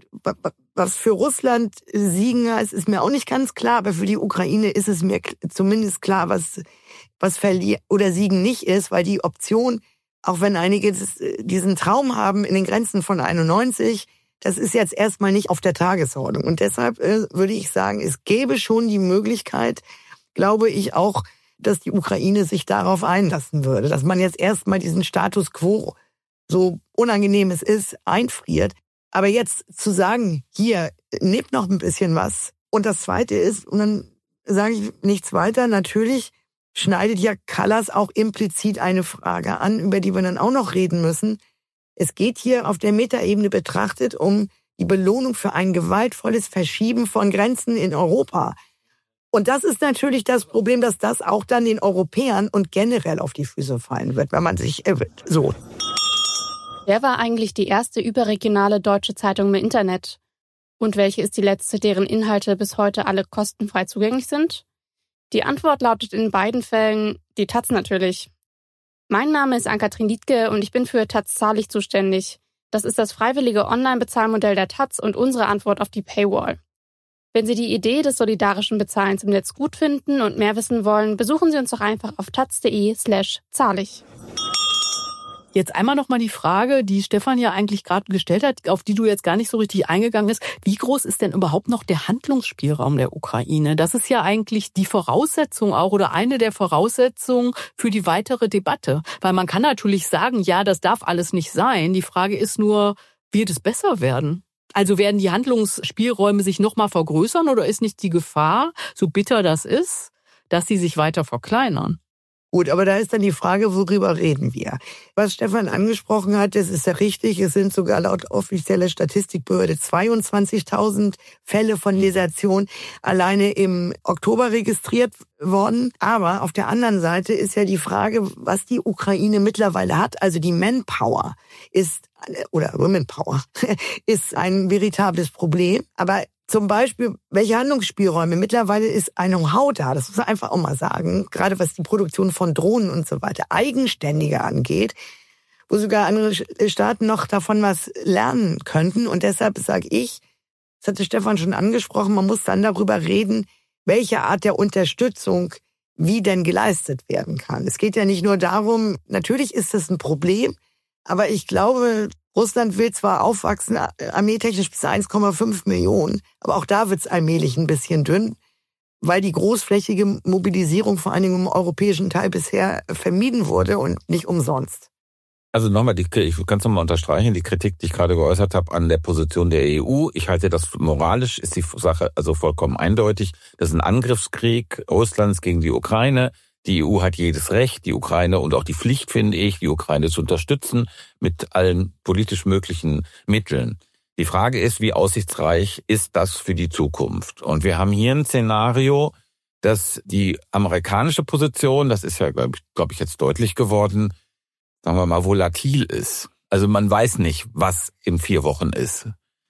was für Russland siegen heißt, ist mir auch nicht ganz klar, aber für die Ukraine ist es mir zumindest klar, was, was verlieren oder siegen nicht ist, weil die Option, auch wenn einige diesen Traum haben in den Grenzen von einundneunzig, das ist jetzt erstmal nicht auf der Tagesordnung. Und deshalb würde ich sagen, es gäbe schon die Möglichkeit, glaube ich auch, dass die Ukraine sich darauf einlassen würde, dass man jetzt erstmal diesen Status quo, so unangenehm es ist, einfriert. Aber jetzt zu sagen, hier, nehmt noch ein bisschen was. Und das Zweite ist, und dann sage ich nichts weiter, natürlich schneidet ja Kallas auch implizit eine Frage an, über die wir dann auch noch reden müssen. Es geht hier auf der Metaebene betrachtet um die Belohnung für ein gewaltvolles Verschieben von Grenzen in Europa. Und das ist natürlich das Problem, dass das auch dann den Europäern und generell auf die Füße fallen wird, wenn man sich irrt. So. Wer war eigentlich die erste überregionale deutsche Zeitung im Internet? Und welche ist die letzte, deren Inhalte bis heute alle kostenfrei zugänglich sind? Die Antwort lautet in beiden Fällen die Taz natürlich. Mein Name ist Ann-Kathrin Liedtke und ich bin für Taz Zahlig zuständig. Das ist das freiwillige Online-Bezahlmodell der Taz und unsere Antwort auf die Paywall. Wenn Sie die Idee des solidarischen Bezahlens im Netz gut finden und mehr wissen wollen, besuchen Sie uns doch einfach auf taz punkt de slash zahlig. Jetzt einmal noch mal die Frage, die Stefan ja eigentlich gerade gestellt hat, auf die du jetzt gar nicht so richtig eingegangen bist. Wie groß ist denn überhaupt noch der Handlungsspielraum der Ukraine? Das ist ja eigentlich die Voraussetzung auch oder eine der Voraussetzungen für die weitere Debatte. Weil man kann natürlich sagen, ja, das darf alles nicht sein. Die Frage ist nur, wird es besser werden? Also werden die Handlungsspielräume sich noch mal vergrößern oder ist nicht die Gefahr, so bitter das ist, dass sie sich weiter verkleinern? Gut, aber da ist dann die Frage, worüber reden wir? Was Stefan angesprochen hat, das ist ja richtig. Es sind sogar laut offizieller Statistikbehörde zweiundzwanzigtausend Fälle von Desertion alleine im Oktober registriert worden. Aber auf der anderen Seite ist ja die Frage, was die Ukraine mittlerweile hat. Also die Manpower ist, oder Womenpower, ist ein veritables Problem. Aber zum Beispiel, welche Handlungsspielräume? Mittlerweile ist ein Know-how da, das muss man einfach auch mal sagen, gerade was die Produktion von Drohnen und so weiter eigenständiger angeht, wo sogar andere Staaten noch davon was lernen könnten. Und deshalb sage ich, das hatte Stefan schon angesprochen, man muss dann darüber reden, welche Art der Unterstützung wie denn geleistet werden kann. Es geht ja nicht nur darum, natürlich ist das ein Problem, aber ich glaube, Russland will zwar aufwachsen, armeetechnisch bis eins Komma fünf Millionen, aber auch da wird es allmählich ein bisschen dünn, weil die großflächige Mobilisierung vor allen Dingen im europäischen Teil bisher vermieden wurde und nicht umsonst. Also nochmal, die, ich kann es nochmal unterstreichen, die Kritik, die ich gerade geäußert habe an der Position der E U. Ich halte das moralisch, ist die Sache also vollkommen eindeutig. Das ist ein Angriffskrieg Russlands gegen die Ukraine. Die E U hat jedes Recht, die Ukraine und auch die Pflicht, finde ich, die Ukraine zu unterstützen mit allen politisch möglichen Mitteln. Die Frage ist, wie aussichtsreich ist das für die Zukunft? Und wir haben hier ein Szenario, dass die amerikanische Position, das ist ja, glaube ich, glaub ich, jetzt deutlich geworden, sagen wir mal, volatil ist. Also man weiß nicht, was in vier Wochen ist.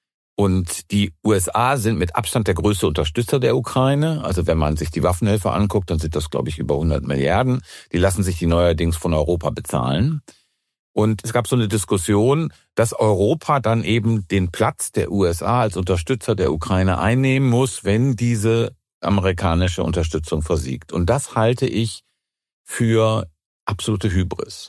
Und die U S A sind mit Abstand der größte Unterstützer der Ukraine. Also wenn man sich die Waffenhilfe anguckt, dann sind das, glaube ich, über hundert Milliarden. Die lassen sich die neuerdings von Europa bezahlen. Und es gab so eine Diskussion, dass Europa dann eben den Platz der U S A als Unterstützer der Ukraine einnehmen muss, wenn diese amerikanische Unterstützung versiegt. Und das halte ich für absolute Hybris.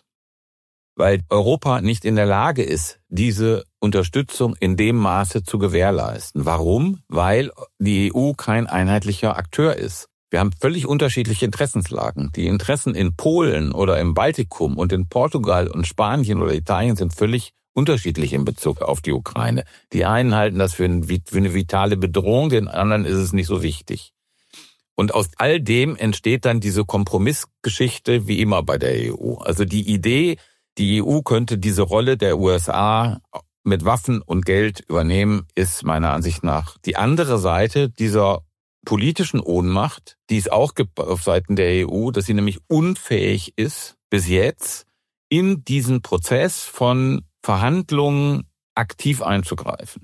Weil Europa nicht in der Lage ist, diese Unterstützung in dem Maße zu gewährleisten. Warum? Weil die E U kein einheitlicher Akteur ist. Wir haben völlig unterschiedliche Interessenslagen. Die Interessen in Polen oder im Baltikum und in Portugal und Spanien oder Italien sind völlig unterschiedlich in Bezug auf die Ukraine. Die einen halten das für eine vitale Bedrohung, den anderen ist es nicht so wichtig. Und aus all dem entsteht dann diese Kompromissgeschichte wie immer bei der E U. Also die Idee, die E U könnte diese Rolle der U S A mit Waffen und Geld übernehmen, ist meiner Ansicht nach die andere Seite dieser politischen Ohnmacht, die es auch gibt auf Seiten der E U, dass sie nämlich unfähig ist, bis jetzt in diesen Prozess von Verhandlungen aktiv einzugreifen.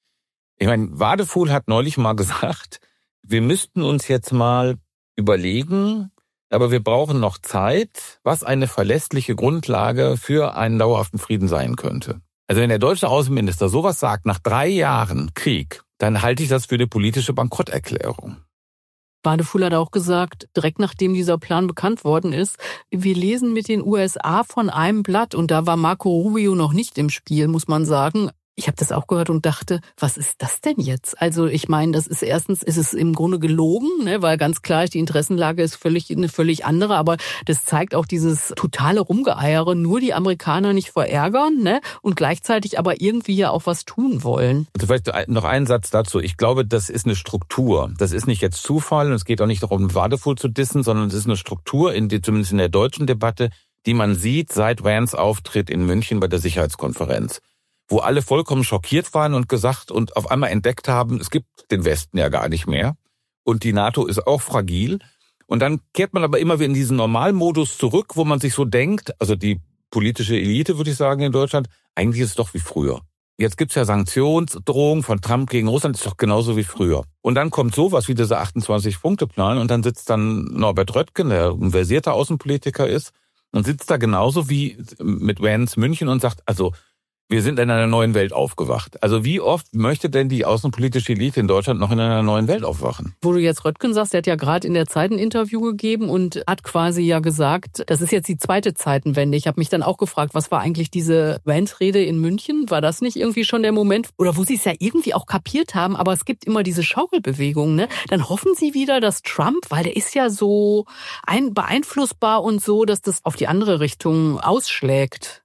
Ich meine, Wadefuhl hat neulich mal gesagt, wir müssten uns jetzt mal überlegen, aber wir brauchen noch Zeit, was eine verlässliche Grundlage für einen dauerhaften Frieden sein könnte. Also wenn der deutsche Außenminister sowas sagt, nach drei Jahren Krieg, dann halte ich das für eine politische Bankrotterklärung. Wadefuhl hat auch gesagt, direkt nachdem dieser Plan bekannt worden ist, wir lesen mit den U S A von einem Blatt und da war Marco Rubio noch nicht im Spiel, muss man sagen. Ich habe das auch gehört und dachte, was ist das denn jetzt? Also ich meine, das ist erstens, ist es im Grunde gelogen, ne, weil ganz klar ist, die Interessenlage ist völlig eine völlig andere, aber das zeigt auch dieses totale Rumgeeiere, nur die Amerikaner nicht verärgern, ne, und gleichzeitig aber irgendwie ja auch was tun wollen. Also vielleicht noch einen Satz dazu. Ich glaube, das ist eine Struktur. Das ist nicht jetzt Zufall und es geht auch nicht darum, Wadefuhl zu dissen, sondern es ist eine Struktur, in die, zumindest in der deutschen Debatte, die man sieht seit Vance Auftritt in München bei der Sicherheitskonferenz, wo alle vollkommen schockiert waren und gesagt und auf einmal entdeckt haben, es gibt den Westen ja gar nicht mehr und die NATO ist auch fragil. Und dann kehrt man aber immer wieder in diesen Normalmodus zurück, wo man sich so denkt, also die politische Elite, würde ich sagen, in Deutschland, eigentlich ist es doch wie früher. Jetzt gibt's ja Sanktionsdrohungen von Trump gegen Russland, ist doch genauso wie früher. Und dann kommt sowas wie dieser achtundzwanzig-Punkte-Plan und dann sitzt dann Norbert Röttgen, der ein versierter Außenpolitiker ist, und sitzt da genauso wie mit Vance München und sagt, also wir sind in einer neuen Welt aufgewacht. Also wie oft möchte denn die außenpolitische Elite in Deutschland noch in einer neuen Welt aufwachen? Wo du jetzt Röttgen sagst, der hat ja gerade in der Zeit ein Interview gegeben und hat quasi ja gesagt, das ist jetzt die zweite Zeitenwende. Ich habe mich dann auch gefragt, was war eigentlich diese Rand-Rede in München? War das nicht irgendwie schon der Moment, oder wo sie es ja irgendwie auch kapiert haben, aber es gibt immer diese Schaukelbewegung, ne? Dann hoffen sie wieder, dass Trump, weil der ist ja so ein beeinflussbar und so, dass das auf die andere Richtung ausschlägt.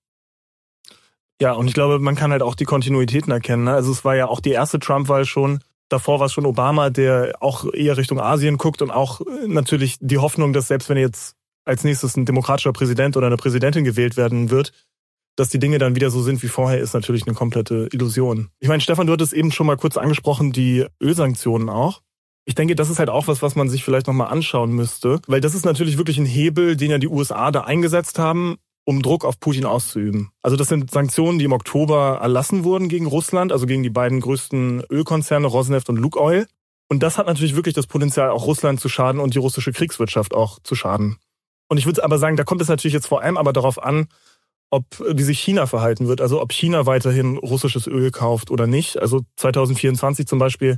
Ja, und ich glaube, man kann halt auch die Kontinuitäten erkennen. Also es war ja auch die erste Trump-Wahl schon. Davor war es schon Obama, der auch eher Richtung Asien guckt und auch natürlich die Hoffnung, dass selbst wenn jetzt als nächstes ein demokratischer Präsident oder eine Präsidentin gewählt werden wird, dass die Dinge dann wieder so sind wie vorher, ist natürlich eine komplette Illusion. Ich meine, Stefan, du hattest eben schon mal kurz angesprochen, die Ölsanktionen auch. Ich denke, das ist halt auch was, was man sich vielleicht nochmal anschauen müsste, weil das ist natürlich wirklich ein Hebel, den ja die U S A da eingesetzt haben, um Druck auf Putin auszuüben. Also das sind Sanktionen, die im Oktober erlassen wurden gegen Russland, also gegen die beiden größten Ölkonzerne, Rosneft und Lukoil. Und das hat natürlich wirklich das Potenzial, auch Russland zu schaden und die russische Kriegswirtschaft auch zu schaden. Und ich würde aber sagen, da kommt es natürlich jetzt vor allem aber darauf an, ob wie sich China verhalten wird, also ob China weiterhin russisches Öl kauft oder nicht. Also zwanzig vierundzwanzig zum Beispiel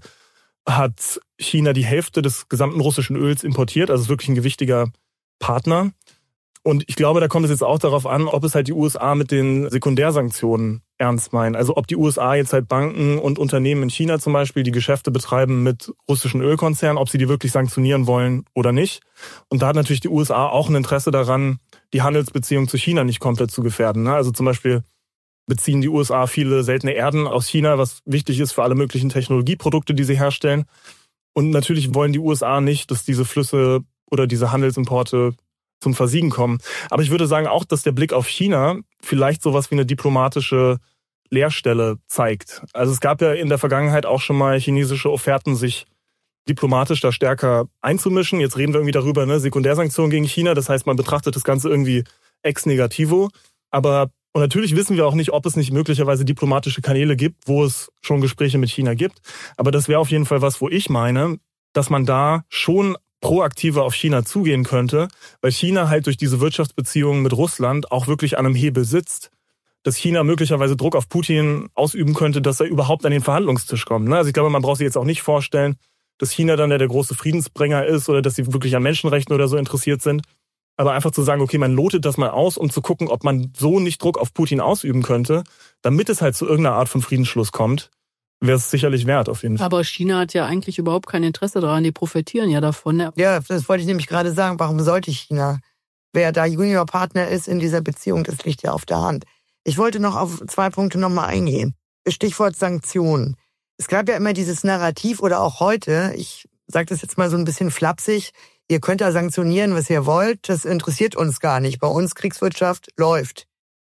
hat China die Hälfte des gesamten russischen Öls importiert, also ist wirklich ein gewichtiger Partner. Und ich glaube, da kommt es jetzt auch darauf an, ob es halt die U S A mit den Sekundärsanktionen ernst meinen. Also ob die U S A jetzt halt Banken und Unternehmen in China zum Beispiel, die Geschäfte betreiben mit russischen Ölkonzernen, ob sie die wirklich sanktionieren wollen oder nicht. Und da hat natürlich die U S A auch ein Interesse daran, die Handelsbeziehungen zu China nicht komplett zu gefährden. Also zum Beispiel beziehen die U S A viele seltene Erden aus China, was wichtig ist für alle möglichen Technologieprodukte, die sie herstellen. Und natürlich wollen die U S A nicht, dass diese Flüsse oder diese Handelsimporte zum Versiegen kommen. Aber ich würde sagen auch, dass der Blick auf China vielleicht sowas wie eine diplomatische Leerstelle zeigt. Also es gab ja in der Vergangenheit auch schon mal chinesische Offerten, sich diplomatisch da stärker einzumischen. Jetzt reden wir irgendwie darüber, ne, Sekundärsanktionen gegen China. Das heißt, man betrachtet das Ganze irgendwie ex negativo. Aber und natürlich wissen wir auch nicht, ob es nicht möglicherweise diplomatische Kanäle gibt, wo es schon Gespräche mit China gibt. Aber das wäre auf jeden Fall was, wo ich meine, dass man da schon proaktiver auf China zugehen könnte, weil China halt durch diese Wirtschaftsbeziehungen mit Russland auch wirklich an einem Hebel sitzt, dass China möglicherweise Druck auf Putin ausüben könnte, dass er überhaupt an den Verhandlungstisch kommt. Also ich glaube, man braucht sich jetzt auch nicht vorstellen, dass China dann der, der große Friedensbringer ist oder dass sie wirklich an Menschenrechten oder so interessiert sind. Aber einfach zu sagen, okay, man lotet das mal aus, um zu gucken, ob man so nicht Druck auf Putin ausüben könnte, damit es halt zu irgendeiner Art von Friedensschluss kommt, wäre es sicherlich wert, auf jeden Fall. Aber China hat ja eigentlich überhaupt kein Interesse daran, die profitieren ja davon. Ne? Ja, das wollte ich nämlich gerade sagen. Warum sollte China? Wer da Juniorpartner ist in dieser Beziehung, das liegt ja auf der Hand. Ich wollte noch auf zwei Punkte nochmal eingehen. Stichwort Sanktionen. Es gab ja immer dieses Narrativ oder auch heute, ich sage das jetzt mal so ein bisschen flapsig, ihr könnt da sanktionieren, was ihr wollt, das interessiert uns gar nicht. Bei uns Kriegswirtschaft läuft.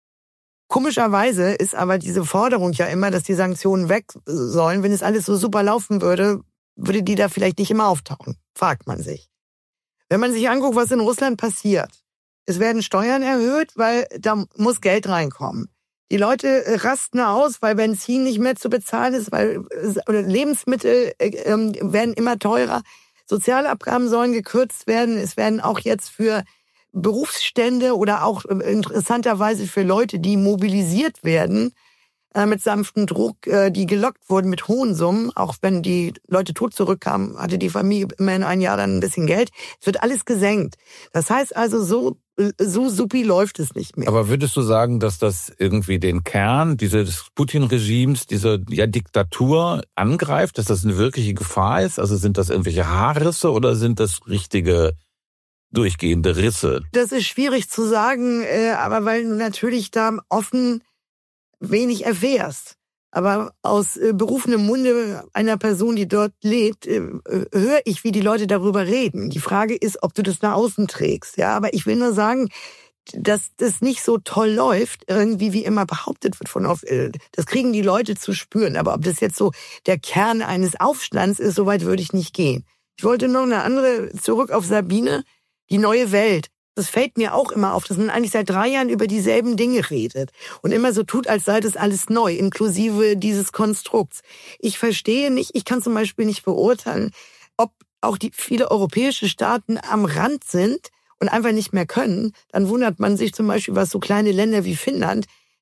Komischerweise ist aber diese Forderung ja immer, dass die Sanktionen weg sollen. Wenn es alles so super laufen würde, würde die da vielleicht nicht immer auftauchen, fragt man sich. Wenn man sich anguckt, was in Russland passiert, es werden Steuern erhöht, weil da muss Geld reinkommen. Die Leute rasten aus, weil Benzin nicht mehr zu bezahlen ist, weil Lebensmittel werden immer teurer. Sozialabgaben sollen gekürzt werden. Es werden auch jetzt für Berufsstände oder auch interessanterweise für Leute, die mobilisiert werden, mit sanftem Druck, die gelockt wurden mit hohen Summen. Auch wenn die Leute tot zurückkamen, hatte die Familie immerhin ein Jahr dann ein bisschen Geld. Es wird alles gesenkt. Das heißt also, so, so supi läuft es nicht mehr. Aber würdest du sagen, dass das irgendwie den Kern dieses Putin-Regimes, dieser ja, Diktatur angreift, dass das eine wirkliche Gefahr ist? Also sind das irgendwelche Haarrisse oder sind das richtige durchgehende Risse? Das ist schwierig zu sagen, aber weil du natürlich da offen wenig erfährst. Aber aus berufenem Munde einer Person, die dort lebt, höre ich, wie die Leute darüber reden. Die Frage ist, ob du das nach außen trägst. Ja, aber ich will nur sagen, dass das nicht so toll läuft, irgendwie wie immer behauptet wird von auf, das kriegen die Leute zu spüren. Aber ob das jetzt so der Kern eines Aufstands ist, so weit würde ich nicht gehen. Ich wollte noch eine andere, zurück auf Sabine, die neue Welt. Das fällt mir auch immer auf, dass man eigentlich seit drei Jahren über dieselben Dinge redet und immer so tut, als sei das alles neu, inklusive dieses Konstrukts. Ich verstehe nicht, ich kann zum Beispiel nicht beurteilen, ob auch die viele europäische Staaten am Rand sind und einfach nicht mehr können. Dann wundert man sich zum Beispiel, was so kleine Länder wie Finnland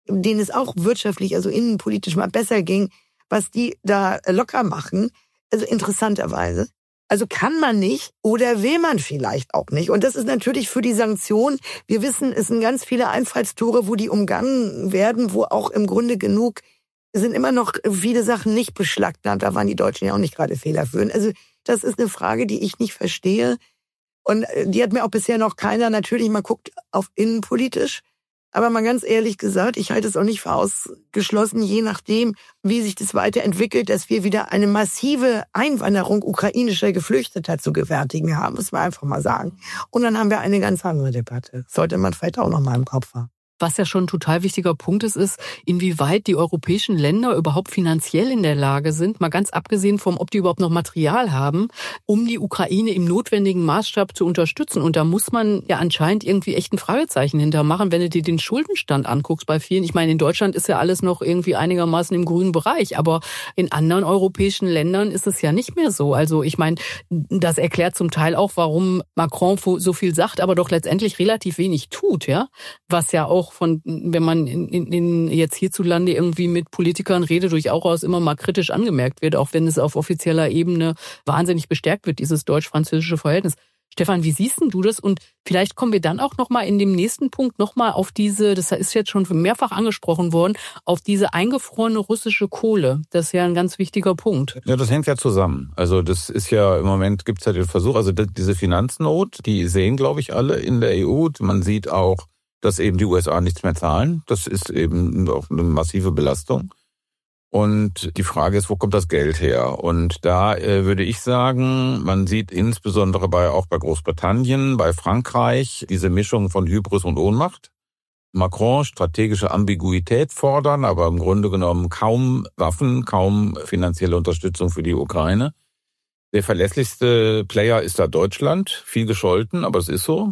denen es auch wirtschaftlich, also innenpolitisch mal besser ging, was die da locker machen. Also interessanterweise. Also kann man nicht oder will man vielleicht auch nicht. Und das ist natürlich für die Sanktionen. Wir wissen, es sind ganz viele Einfallstore, wo die umgangen werden, wo auch im Grunde genug, es sind immer noch viele Sachen nicht beschlagnahmt. Da waren die Deutschen ja auch nicht gerade federführend. Also das ist eine Frage, die ich nicht verstehe. Und die hat mir auch bisher noch keiner, natürlich, man guckt auf innenpolitisch. Aber mal ganz ehrlich gesagt, ich halte es auch nicht für ausgeschlossen, je nachdem, wie sich das weiterentwickelt, dass wir wieder eine massive Einwanderung ukrainischer Geflüchteter zu gewärtigen haben, muss man einfach mal sagen. Und dann haben wir eine ganz andere Debatte. Sollte man vielleicht auch noch mal im Kopf haben. Was ja schon ein total wichtiger Punkt ist, ist, inwieweit die europäischen Länder überhaupt finanziell in der Lage sind, mal ganz abgesehen vom, ob die überhaupt noch Material haben, um die Ukraine im notwendigen Maßstab zu unterstützen. Und da muss man ja anscheinend irgendwie echt ein Fragezeichen hintermachen, wenn du dir den Schuldenstand anguckst bei vielen. Ich meine, in Deutschland ist ja alles noch irgendwie einigermaßen im grünen Bereich, aber in anderen europäischen Ländern ist es ja nicht mehr so. Also ich meine, das erklärt zum Teil auch, warum Macron so viel sagt, aber doch letztendlich relativ wenig tut, ja, was ja auch von, wenn man in, in, in jetzt hierzulande irgendwie mit Politikern redet, durchaus immer mal kritisch angemerkt wird, auch wenn es auf offizieller Ebene wahnsinnig bestärkt wird, dieses deutsch-französische Verhältnis. Stefan, wie siehst denn du das? Und vielleicht kommen wir dann auch nochmal in dem nächsten Punkt nochmal auf diese, das ist jetzt schon mehrfach angesprochen worden, auf diese eingefrorene russische Kohle. Das ist ja ein ganz wichtiger Punkt. Ja, das hängt ja zusammen. Also das ist ja, im Moment gibt es ja den Versuch, also diese Finanznot, die sehen, glaube ich, alle in der E U. Man sieht auch, dass eben die U S A nichts mehr zahlen. Das ist eben auch eine massive Belastung. Und die Frage ist, wo kommt das Geld her? Und da äh, würde ich sagen, man sieht insbesondere bei auch bei Großbritannien, bei Frankreich diese Mischung von Hybris und Ohnmacht. Macron strategische Ambiguität fordern, aber im Grunde genommen kaum Waffen, kaum finanzielle Unterstützung für die Ukraine. Der verlässlichste Player ist da Deutschland, viel gescholten, aber es ist so.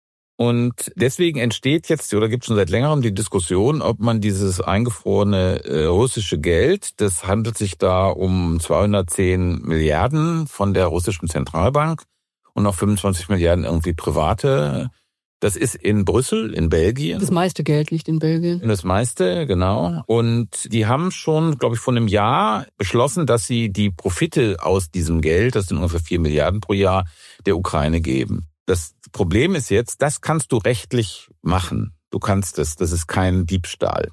Und deswegen entsteht jetzt, oder gibt es schon seit längerem die Diskussion, ob man dieses eingefrorene äh, russische Geld, das handelt sich da um zweihundertzehn Milliarden von der russischen Zentralbank und noch fünfundzwanzig Milliarden irgendwie private. Das ist in Brüssel, in Belgien. Das meiste Geld liegt in Belgien. Das meiste, genau. Und die haben schon, glaube ich, vor einem Jahr beschlossen, dass sie die Profite aus diesem Geld, das sind ungefähr vier Milliarden pro Jahr, der Ukraine geben. Das Problem ist jetzt, das kannst du rechtlich machen. Du kannst es, das ist kein Diebstahl.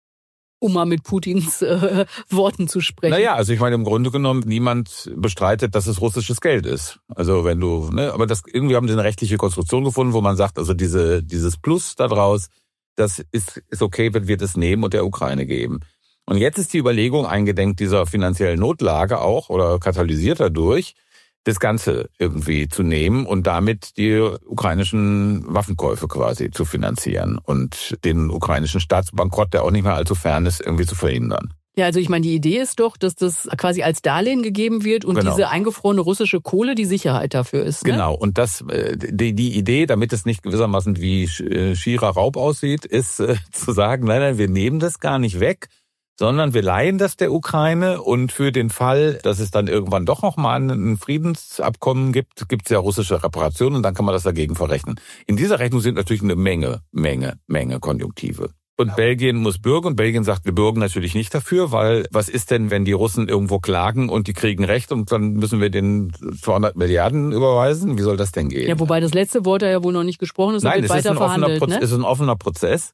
Um mal mit Putins äh, Worten zu sprechen. Naja, also ich meine, im Grunde genommen, niemand bestreitet, dass es russisches Geld ist. Also wenn du, ne, aber das irgendwie haben sie eine rechtliche Konstruktion gefunden, wo man sagt, also diese dieses Plus da draus, das ist ist okay, wenn wir das nehmen und der Ukraine geben. Und jetzt ist die Überlegung eingedenk dieser finanziellen Notlage auch oder katalysiert dadurch, das Ganze irgendwie zu nehmen und damit die ukrainischen Waffenkäufe quasi zu finanzieren und den ukrainischen Staatsbankrott, der auch nicht mehr allzu fern ist, irgendwie zu verhindern. Ja, also ich meine, die Idee ist doch, dass das quasi als Darlehen gegeben wird und genau. diese eingefrorene russische Kohle die Sicherheit dafür ist. Ne? Genau, und das die, die Idee, damit es nicht gewissermaßen wie schierer Raub aussieht, ist äh, zu sagen, nein, nein, wir nehmen das gar nicht weg, sondern wir leihen das der Ukraine und für den Fall, dass es dann irgendwann doch noch mal ein Friedensabkommen gibt, gibt es ja russische Reparationen und dann kann man das dagegen verrechnen. In dieser Rechnung sind natürlich eine Menge, Menge, Menge Konjunktive. Und Belgien muss bürgen und Belgien sagt, wir bürgen natürlich nicht dafür, weil was ist denn, wenn die Russen irgendwo klagen und die kriegen Recht und dann müssen wir denen zweihundert Milliarden überweisen? Wie soll das denn gehen? Ja, wobei das letzte Wort ja wohl noch nicht gesprochen ist. Nein, wird es weiter ist ein, verhandelt, offener ne? es ist ein offener Prozess.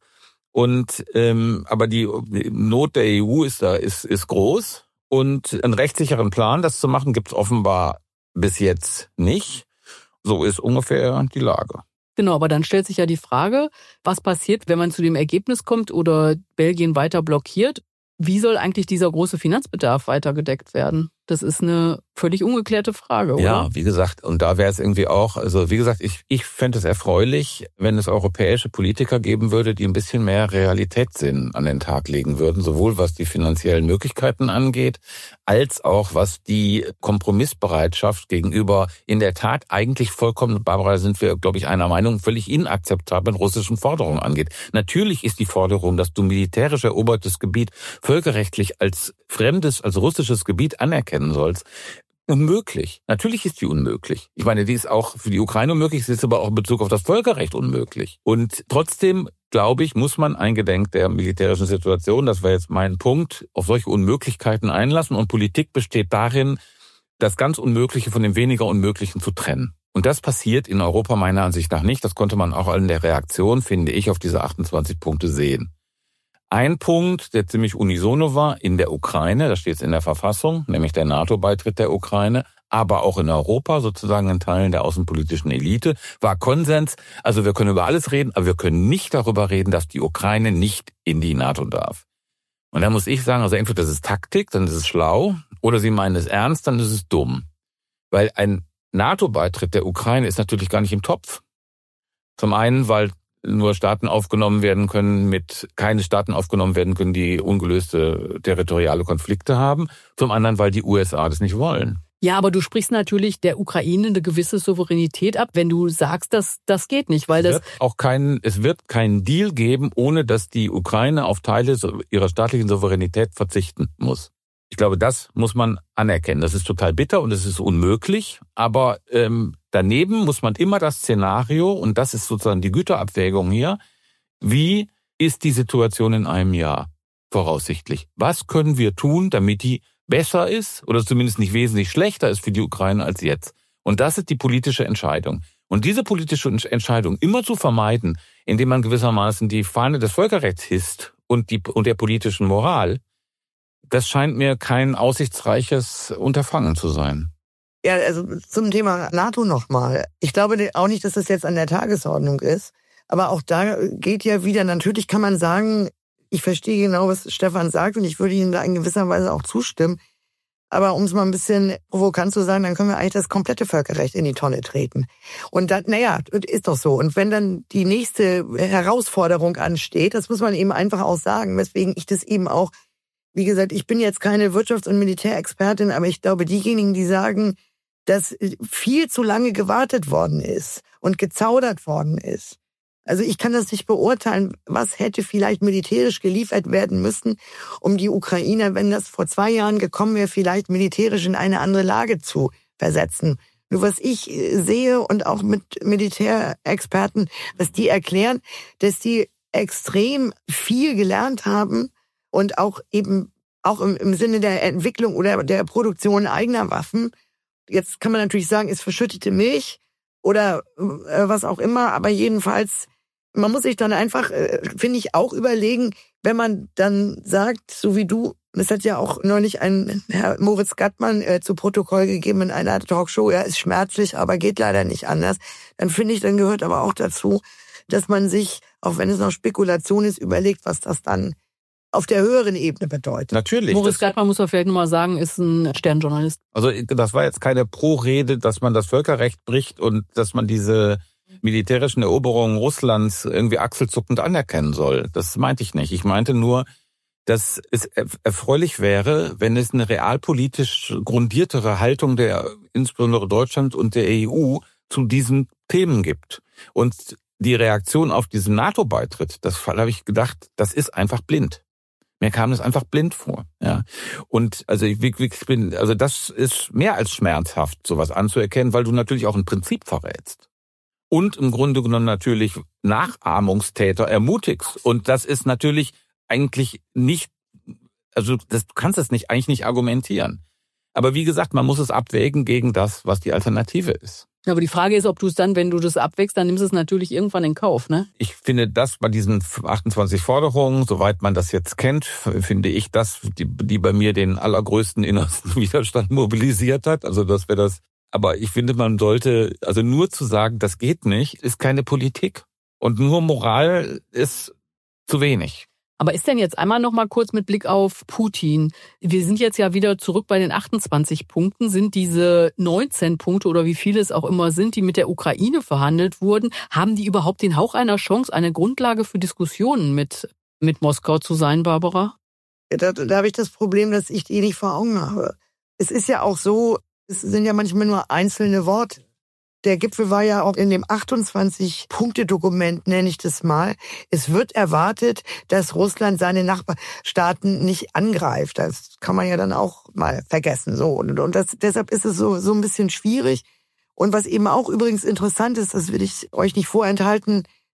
Und ähm, aber die Not der E U ist da ist ist groß und einen rechtssicheren Plan, das zu machen, gibt es offenbar bis jetzt nicht. So ist ungefähr die Lage. Genau, aber dann stellt sich ja die Frage, was passiert, wenn man zu dem Ergebnis kommt oder Belgien weiter blockiert? Wie soll eigentlich dieser große Finanzbedarf weiter gedeckt werden? Das ist eine völlig ungeklärte Frage, oder? Ja, wie gesagt, und da wäre es irgendwie auch, also wie gesagt, ich ich fände es erfreulich, wenn es europäische Politiker geben würde, die ein bisschen mehr Realitätssinn an den Tag legen würden, sowohl was die finanziellen Möglichkeiten angeht, als auch was die Kompromissbereitschaft gegenüber in der Tat eigentlich vollkommen, Barbara, sind wir, glaube ich, einer Meinung, völlig inakzeptablen russischen Forderungen angeht. Natürlich ist die Forderung, dass du militärisch erobertes Gebiet völkerrechtlich als fremdes, als russisches Gebiet anerkennen sollst, unmöglich. Natürlich ist die unmöglich. Ich meine, die ist auch für die Ukraine unmöglich, sie ist aber auch in Bezug auf das Völkerrecht unmöglich. Und trotzdem glaube ich, muss man eingedenk der militärischen Situation, das war jetzt mein Punkt, auf solche Unmöglichkeiten einlassen. Und Politik besteht darin, das ganz Unmögliche von dem weniger Unmöglichen zu trennen. Und das passiert in Europa meiner Ansicht nach nicht. Das konnte man auch in der Reaktion, finde ich, auf diese achtundzwanzig Punkte sehen. Ein Punkt, der ziemlich unisono war in der Ukraine, da steht es in der Verfassung, nämlich der NATO-Beitritt der Ukraine, aber auch in Europa, sozusagen in Teilen der außenpolitischen Elite, war Konsens. Also wir können über alles reden, aber wir können nicht darüber reden, dass die Ukraine nicht in die NATO darf. Und da muss ich sagen, also entweder das ist Taktik, dann ist es schlau, oder sie meinen es ernst, dann ist es dumm. Weil ein NATO-Beitritt der Ukraine ist natürlich gar nicht im Topf. Zum einen, weil nur Staaten aufgenommen werden können, mit keine Staaten aufgenommen werden können, die ungelöste territoriale Konflikte haben. Zum anderen, weil die U S A das nicht wollen. Ja, aber du sprichst natürlich der Ukraine eine gewisse Souveränität ab, wenn du sagst, dass das geht nicht, weil das es wird auch kein, es wird keinen Deal geben, ohne dass die Ukraine auf Teile ihrer staatlichen Souveränität verzichten muss. Ich glaube, das muss man anerkennen. Das ist total bitter und es ist unmöglich. Aber ähm, daneben muss man immer das Szenario, und das ist sozusagen die Güterabwägung hier, wie ist die Situation in einem Jahr voraussichtlich? Was können wir tun, damit die besser ist oder zumindest nicht wesentlich schlechter ist für die Ukraine als jetzt? Und das ist die politische Entscheidung. Und diese politische Entscheidung immer zu vermeiden, indem man gewissermaßen die Fahne des Völkerrechts hisst und, die, und der politischen Moral, das scheint mir kein aussichtsreiches Unterfangen zu sein. Ja, also zum Thema NATO nochmal. Ich glaube auch nicht, dass das jetzt an der Tagesordnung ist. Aber auch da geht ja wieder, natürlich kann man sagen, ich verstehe genau, was Stefan sagt und ich würde ihm da in gewisser Weise auch zustimmen. Aber um es mal ein bisschen provokant zu sagen, dann können wir eigentlich das komplette Völkerrecht in die Tonne treten. Und dann, naja, ist doch so. Und wenn dann die nächste Herausforderung ansteht, das muss man eben einfach auch sagen, weswegen ich das eben auch, wie gesagt, ich bin jetzt keine Wirtschafts- und Militärexpertin, aber ich glaube, diejenigen, die sagen, dass viel zu lange gewartet worden ist und gezaudert worden ist. Also ich kann das nicht beurteilen, was hätte vielleicht militärisch geliefert werden müssen, um die Ukrainer, wenn das vor zwei Jahren gekommen wäre, vielleicht militärisch in eine andere Lage zu versetzen. Nur was ich sehe und auch mit Militärexperten, was die erklären, dass die extrem viel gelernt haben und auch eben auch im, im Sinne der Entwicklung oder der Produktion eigener Waffen. Jetzt kann man natürlich sagen, ist verschüttete Milch oder äh, was auch immer, aber jedenfalls, man muss sich dann einfach, äh, finde ich, auch überlegen, wenn man dann sagt, so wie du, das hat ja auch neulich ein Herr Moritz Gattmann äh, zu Protokoll gegeben in einer Talkshow, ja, ist schmerzlich, aber geht leider nicht anders, dann finde ich, dann gehört aber auch dazu, dass man sich, auch wenn es noch Spekulation ist, überlegt, was das dann auf der höheren Ebene bedeutet. Natürlich. Moritz Gattmann, muss man vielleicht nochmal sagen, ist ein Sternjournalist. Also das war jetzt keine Pro-Rede, dass man das Völkerrecht bricht und dass man diese militärischen Eroberungen Russlands irgendwie achselzuckend anerkennen soll. Das meinte ich nicht. Ich meinte nur, dass es erfreulich wäre, wenn es eine realpolitisch grundiertere Haltung der insbesondere Deutschland und der E U zu diesen Themen gibt. Und die Reaktion auf diesen NATO-Beitritt, das habe ich gedacht, das ist einfach blind. Mir kam das einfach blind vor, ja. Und also ich, ich bin, also das ist mehr als schmerzhaft, sowas anzuerkennen, weil du natürlich auch ein Prinzip verrätst und im Grunde genommen natürlich Nachahmungstäter ermutigst. Und das ist natürlich eigentlich nicht, also das, du kannst das nicht eigentlich nicht argumentieren. Aber wie gesagt, man muss es abwägen gegen das, was die Alternative ist. Ja, aber die Frage ist, ob du es dann, wenn du das abwägst, dann nimmst du es natürlich irgendwann in Kauf, ne? Ich finde, das bei diesen achtundzwanzig Forderungen, soweit man das jetzt kennt, finde ich das, die, die bei mir den allergrößten innersten Widerstand mobilisiert hat. Also das wäre das. Aber ich finde, man sollte, also nur zu sagen, das geht nicht, ist keine Politik. Und nur Moral ist zu wenig. Aber ist denn jetzt einmal noch mal kurz mit Blick auf Putin? Wir sind jetzt ja wieder zurück bei den achtundzwanzig Punkten. Sind diese neunzehn Punkte oder wie viele es auch immer sind, die mit der Ukraine verhandelt wurden, haben die überhaupt den Hauch einer Chance, eine Grundlage für Diskussionen mit, mit Moskau zu sein, Barbara? Ja, da, da habe ich das Problem, dass ich die nicht vor Augen habe. Es ist ja auch so, es sind ja manchmal nur einzelne Worte. Der Gipfel war ja auch in dem achtundzwanzig-Punkte-Dokument, nenne ich das mal. Es wird erwartet, dass Russland seine Nachbarstaaten nicht angreift. Das kann man ja dann auch mal vergessen. So und, und das, deshalb ist es so so ein bisschen schwierig. Und was eben auch übrigens interessant ist, das will ich euch nicht vorenthalten,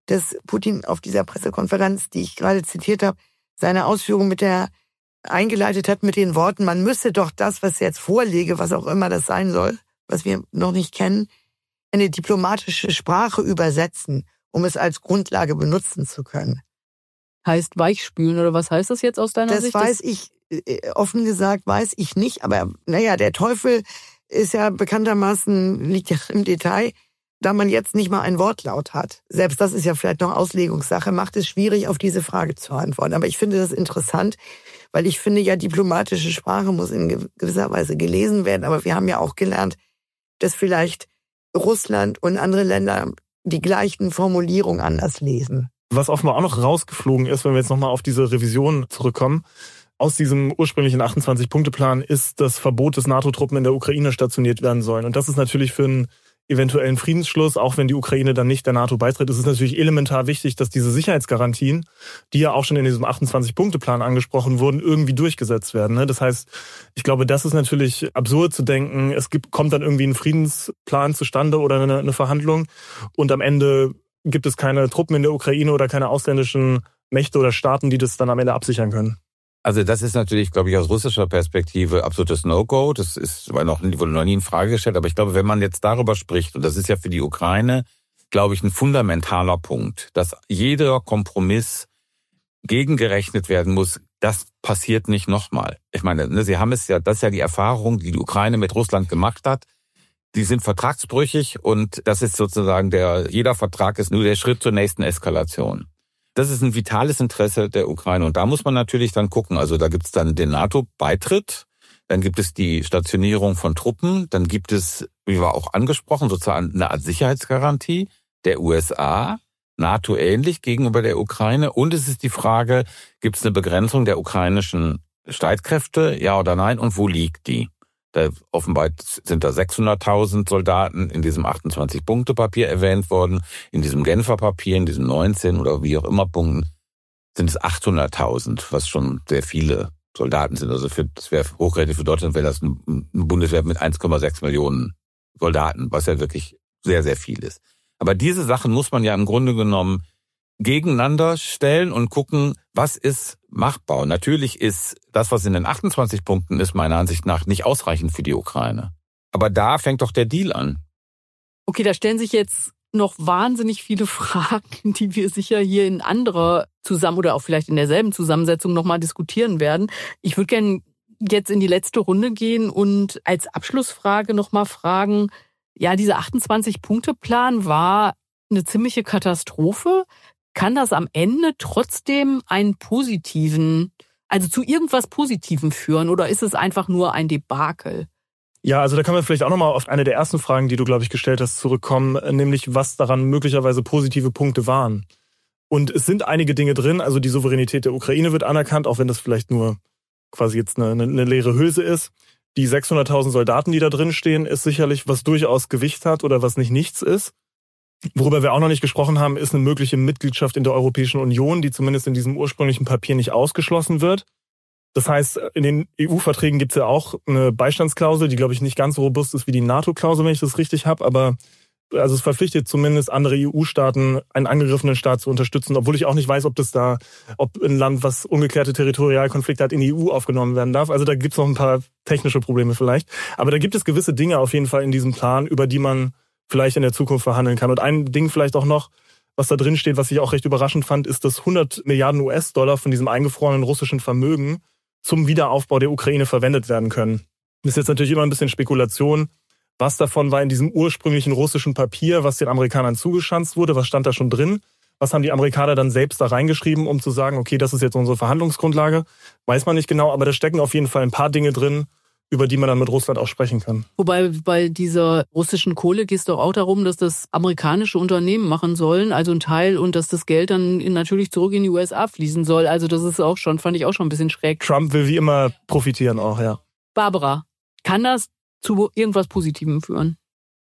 dass Putin auf dieser Pressekonferenz, die ich gerade zitiert habe, seine Ausführung mit der eingeleitet hat mit den Worten, man müsse doch das, was jetzt vorliege, was auch immer das sein soll, was wir noch nicht kennen, eine diplomatische Sprache übersetzen, um es als Grundlage benutzen zu können. Heißt weichspülen oder was heißt das jetzt aus deiner das Sicht? Das weiß ich, offen gesagt weiß ich nicht, aber naja, der Teufel ist ja bekanntermaßen, liegt ja im Detail, da man jetzt nicht mal einen Wortlaut hat. Selbst das ist ja vielleicht noch Auslegungssache, macht es schwierig, auf diese Frage zu antworten. Aber ich finde das interessant, weil ich finde ja, diplomatische Sprache muss in gewisser Weise gelesen werden. Aber wir haben ja auch gelernt, dass vielleicht Russland und andere Länder die gleichen Formulierungen anders lesen. Was offenbar auch noch rausgeflogen ist, wenn wir jetzt nochmal auf diese Revision zurückkommen, aus diesem ursprünglichen achtundzwanzig-Punkte-Plan ist das Verbot, dass NATO-Truppen in der Ukraine stationiert werden sollen. Und das ist natürlich für einen eventuellen Friedensschluss, auch wenn die Ukraine dann nicht der NATO beitritt, ist es natürlich elementar wichtig, dass diese Sicherheitsgarantien, die ja auch schon in diesem achtundzwanzig-Punkte-Plan angesprochen wurden, irgendwie durchgesetzt werden. Das heißt, ich glaube, das ist natürlich absurd zu denken, es gibt, kommt dann irgendwie ein Friedensplan zustande oder eine, eine Verhandlung und am Ende gibt es keine Truppen in der Ukraine oder keine ausländischen Mächte oder Staaten, die das dann am Ende absichern können. Also das ist natürlich, glaube ich, aus russischer Perspektive absolutes No-Go. Das ist weil noch, wurde noch nie in Frage gestellt. Aber ich glaube, wenn man jetzt darüber spricht, und das ist ja für die Ukraine, glaube ich, ein fundamentaler Punkt, dass jeder Kompromiss gegengerechnet werden muss, das passiert nicht nochmal. Ich meine, ne, Sie haben es ja, das ist ja die Erfahrung, die die Ukraine mit Russland gemacht hat. Die sind vertragsbrüchig und das ist sozusagen der, jeder Vertrag ist nur der Schritt zur nächsten Eskalation. Das ist ein vitales Interesse der Ukraine. Und da muss man natürlich dann gucken. Also da gibt es dann den NATO-Beitritt, dann gibt es die Stationierung von Truppen, dann gibt es, wie war auch angesprochen, sozusagen eine Art Sicherheitsgarantie der U S A, NATO-ähnlich gegenüber der Ukraine. Und es ist die Frage, gibt es eine Begrenzung der ukrainischen Streitkräfte, ja oder nein, und wo liegt die? Da offenbar sind da sechshunderttausend Soldaten in diesem achtundzwanzig-Punkte-Papier erwähnt worden. In diesem Genfer Papier, in diesen neunzehn oder wie auch immer Punkten, sind es achthunderttausend, was schon sehr viele Soldaten sind. Also für, das wäre hochgerechnet für Deutschland, wäre das ein, ein Bundeswehr mit eins Komma sechs Millionen Soldaten, was ja wirklich sehr, sehr viel ist. Aber diese Sachen muss man ja im Grunde genommen gegeneinander stellen und gucken, was ist machbar. Natürlich ist das, was in den achtundzwanzig Punkten ist, meiner Ansicht nach nicht ausreichend für die Ukraine. Aber da fängt doch der Deal an. Okay, da stellen sich jetzt noch wahnsinnig viele Fragen, die wir sicher hier in anderer zusammen oder auch vielleicht in derselben Zusammensetzung nochmal diskutieren werden. Ich würde gerne jetzt in die letzte Runde gehen und als Abschlussfrage nochmal fragen, ja, dieser achtundzwanzig-Punkte-Plan war eine ziemliche Katastrophe. Kann das am Ende trotzdem einen positiven, also zu irgendwas Positivem führen oder ist es einfach nur ein Debakel? Ja, also da können wir vielleicht auch nochmal auf eine der ersten Fragen, die du, glaube ich, gestellt hast, zurückkommen, nämlich was daran möglicherweise positive Punkte waren. Und es sind einige Dinge drin, also die Souveränität der Ukraine wird anerkannt, auch wenn das vielleicht nur quasi jetzt eine, eine leere Hülse ist. Die sechshunderttausend Soldaten, die da drin stehen, ist sicherlich, was durchaus Gewicht hat oder was nicht nichts ist. Worüber wir auch noch nicht gesprochen haben, ist eine mögliche Mitgliedschaft in der Europäischen Union, die zumindest in diesem ursprünglichen Papier nicht ausgeschlossen wird. Das heißt, in den E U-Verträgen gibt es ja auch eine Beistandsklausel, die, glaube ich, nicht ganz so robust ist wie die NATO-Klausel, wenn ich das richtig habe. Aber also es verpflichtet zumindest andere E U-Staaten, einen angegriffenen Staat zu unterstützen, obwohl ich auch nicht weiß, ob das da, ob ein Land, was ungeklärte Territorialkonflikte hat, in die E U aufgenommen werden darf. Also da gibt es noch ein paar technische Probleme vielleicht. Aber da gibt es gewisse Dinge auf jeden Fall in diesem Plan, über die man vielleicht in der Zukunft verhandeln kann. Und ein Ding vielleicht auch noch, was da drin steht, was ich auch recht überraschend fand, ist, dass hundert Milliarden U S-Dollar von diesem eingefrorenen russischen Vermögen zum Wiederaufbau der Ukraine verwendet werden können. Das ist jetzt natürlich immer ein bisschen Spekulation. Was davon war in diesem ursprünglichen russischen Papier, was den Amerikanern zugeschanzt wurde? Was stand da schon drin? Was haben die Amerikaner dann selbst da reingeschrieben, um zu sagen, okay, das ist jetzt unsere Verhandlungsgrundlage? Weiß man nicht genau, aber da stecken auf jeden Fall ein paar Dinge drin, über die man dann mit Russland auch sprechen kann. Wobei bei dieser russischen Kohle geht es doch auch darum, dass das amerikanische Unternehmen machen sollen, also ein Teil, und dass das Geld dann natürlich zurück in die U S A fließen soll. Also das ist auch schon, fand ich auch schon ein bisschen schräg. Trump will wie immer profitieren auch, ja. Barbara, kann das zu irgendwas Positivem führen?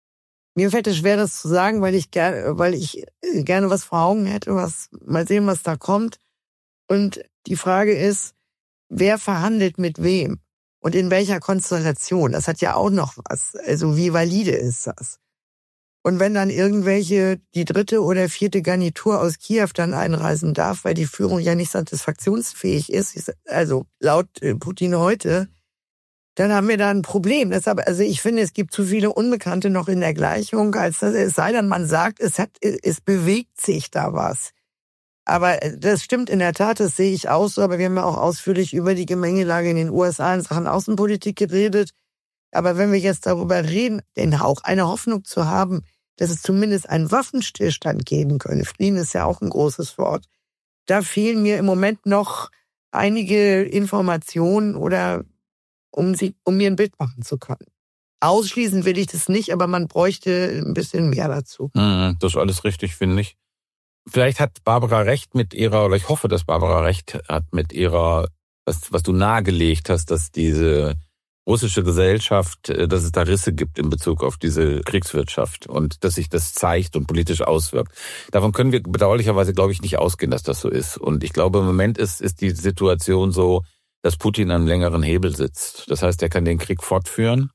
Mir fällt es schwer, das zu sagen, weil ich gerne, weil ich gerne was vor Augen hätte, was, mal sehen, was da kommt. Und die Frage ist, wer verhandelt mit wem? Und in welcher Konstellation? Das hat ja auch noch was. Also wie valide ist das? Und wenn dann irgendwelche, die dritte oder vierte Garnitur aus Kiew dann einreisen darf, weil die Führung ja nicht satisfaktionsfähig ist, also laut Putin heute, dann haben wir da ein Problem. Deshalb, also ich finde, es gibt zu viele Unbekannte noch in der Gleichung, als dass es sei denn, man sagt, es hat, es bewegt sich da was. Aber das stimmt in der Tat, das sehe ich auch so, aber wir haben ja auch ausführlich über die Gemengelage in den U S A in Sachen Außenpolitik geredet. Aber wenn wir jetzt darüber reden, den Hauch einer Hoffnung zu haben, dass es zumindest einen Waffenstillstand geben könnte, Frieden ist ja auch ein großes Wort, da fehlen mir im Moment noch einige Informationen oder um sie, um mir ein Bild machen zu können. Ausschließen will ich das nicht, aber man bräuchte ein bisschen mehr dazu. Das ist alles richtig, finde ich. Vielleicht hat Barbara recht mit ihrer, oder ich hoffe, dass Barbara recht hat mit ihrer, was, was du nahegelegt hast, dass diese russische Gesellschaft, dass es da Risse gibt in Bezug auf diese Kriegswirtschaft und dass sich das zeigt und politisch auswirkt. Davon können wir bedauerlicherweise, glaube ich, nicht ausgehen, dass das so ist. Und ich glaube, im Moment ist, ist die Situation so, dass Putin an einem längeren Hebel sitzt. Das heißt, er kann den Krieg fortführen.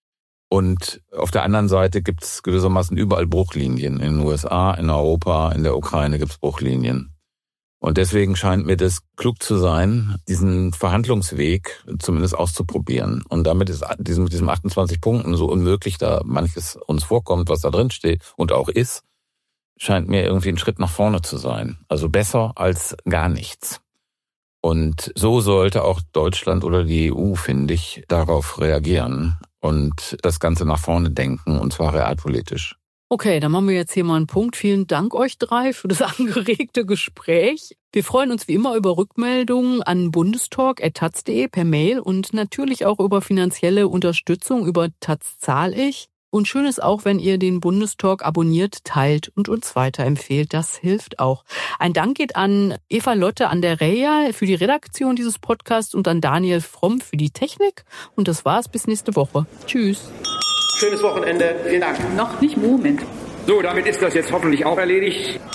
Und auf der anderen Seite gibt es gewissermaßen überall Bruchlinien. In den U S A, in Europa, in der Ukraine gibt es Bruchlinien. Und deswegen scheint mir das klug zu sein, diesen Verhandlungsweg zumindest auszuprobieren. Und damit ist mit diesen achtundzwanzig Punkten so unmöglich, da manches uns vorkommt, was da drin steht und auch ist, scheint mir irgendwie ein Schritt nach vorne zu sein. Also besser als gar nichts. Und so sollte auch Deutschland oder die E U, finde ich, darauf reagieren und das Ganze nach vorne denken, und zwar realpolitisch. Okay, dann machen wir jetzt hier mal einen Punkt. Vielen Dank euch drei für das angeregte Gespräch. Wir freuen uns wie immer über Rückmeldungen an bundestalk at taz punkt de per Mail und natürlich auch über finanzielle Unterstützung über Taz zahl ich. Und schön ist auch, wenn ihr den Bundestalk abonniert, teilt und uns weiterempfehlt. Das hilft auch. Ein Dank geht an Eva Lotte Andereja für die Redaktion dieses Podcasts und an Daniel Fromm für die Technik. Und das war's. Bis nächste Woche. Tschüss. Schönes Wochenende. Vielen Dank. Noch nicht, Moment. So, damit ist das jetzt hoffentlich auch erledigt.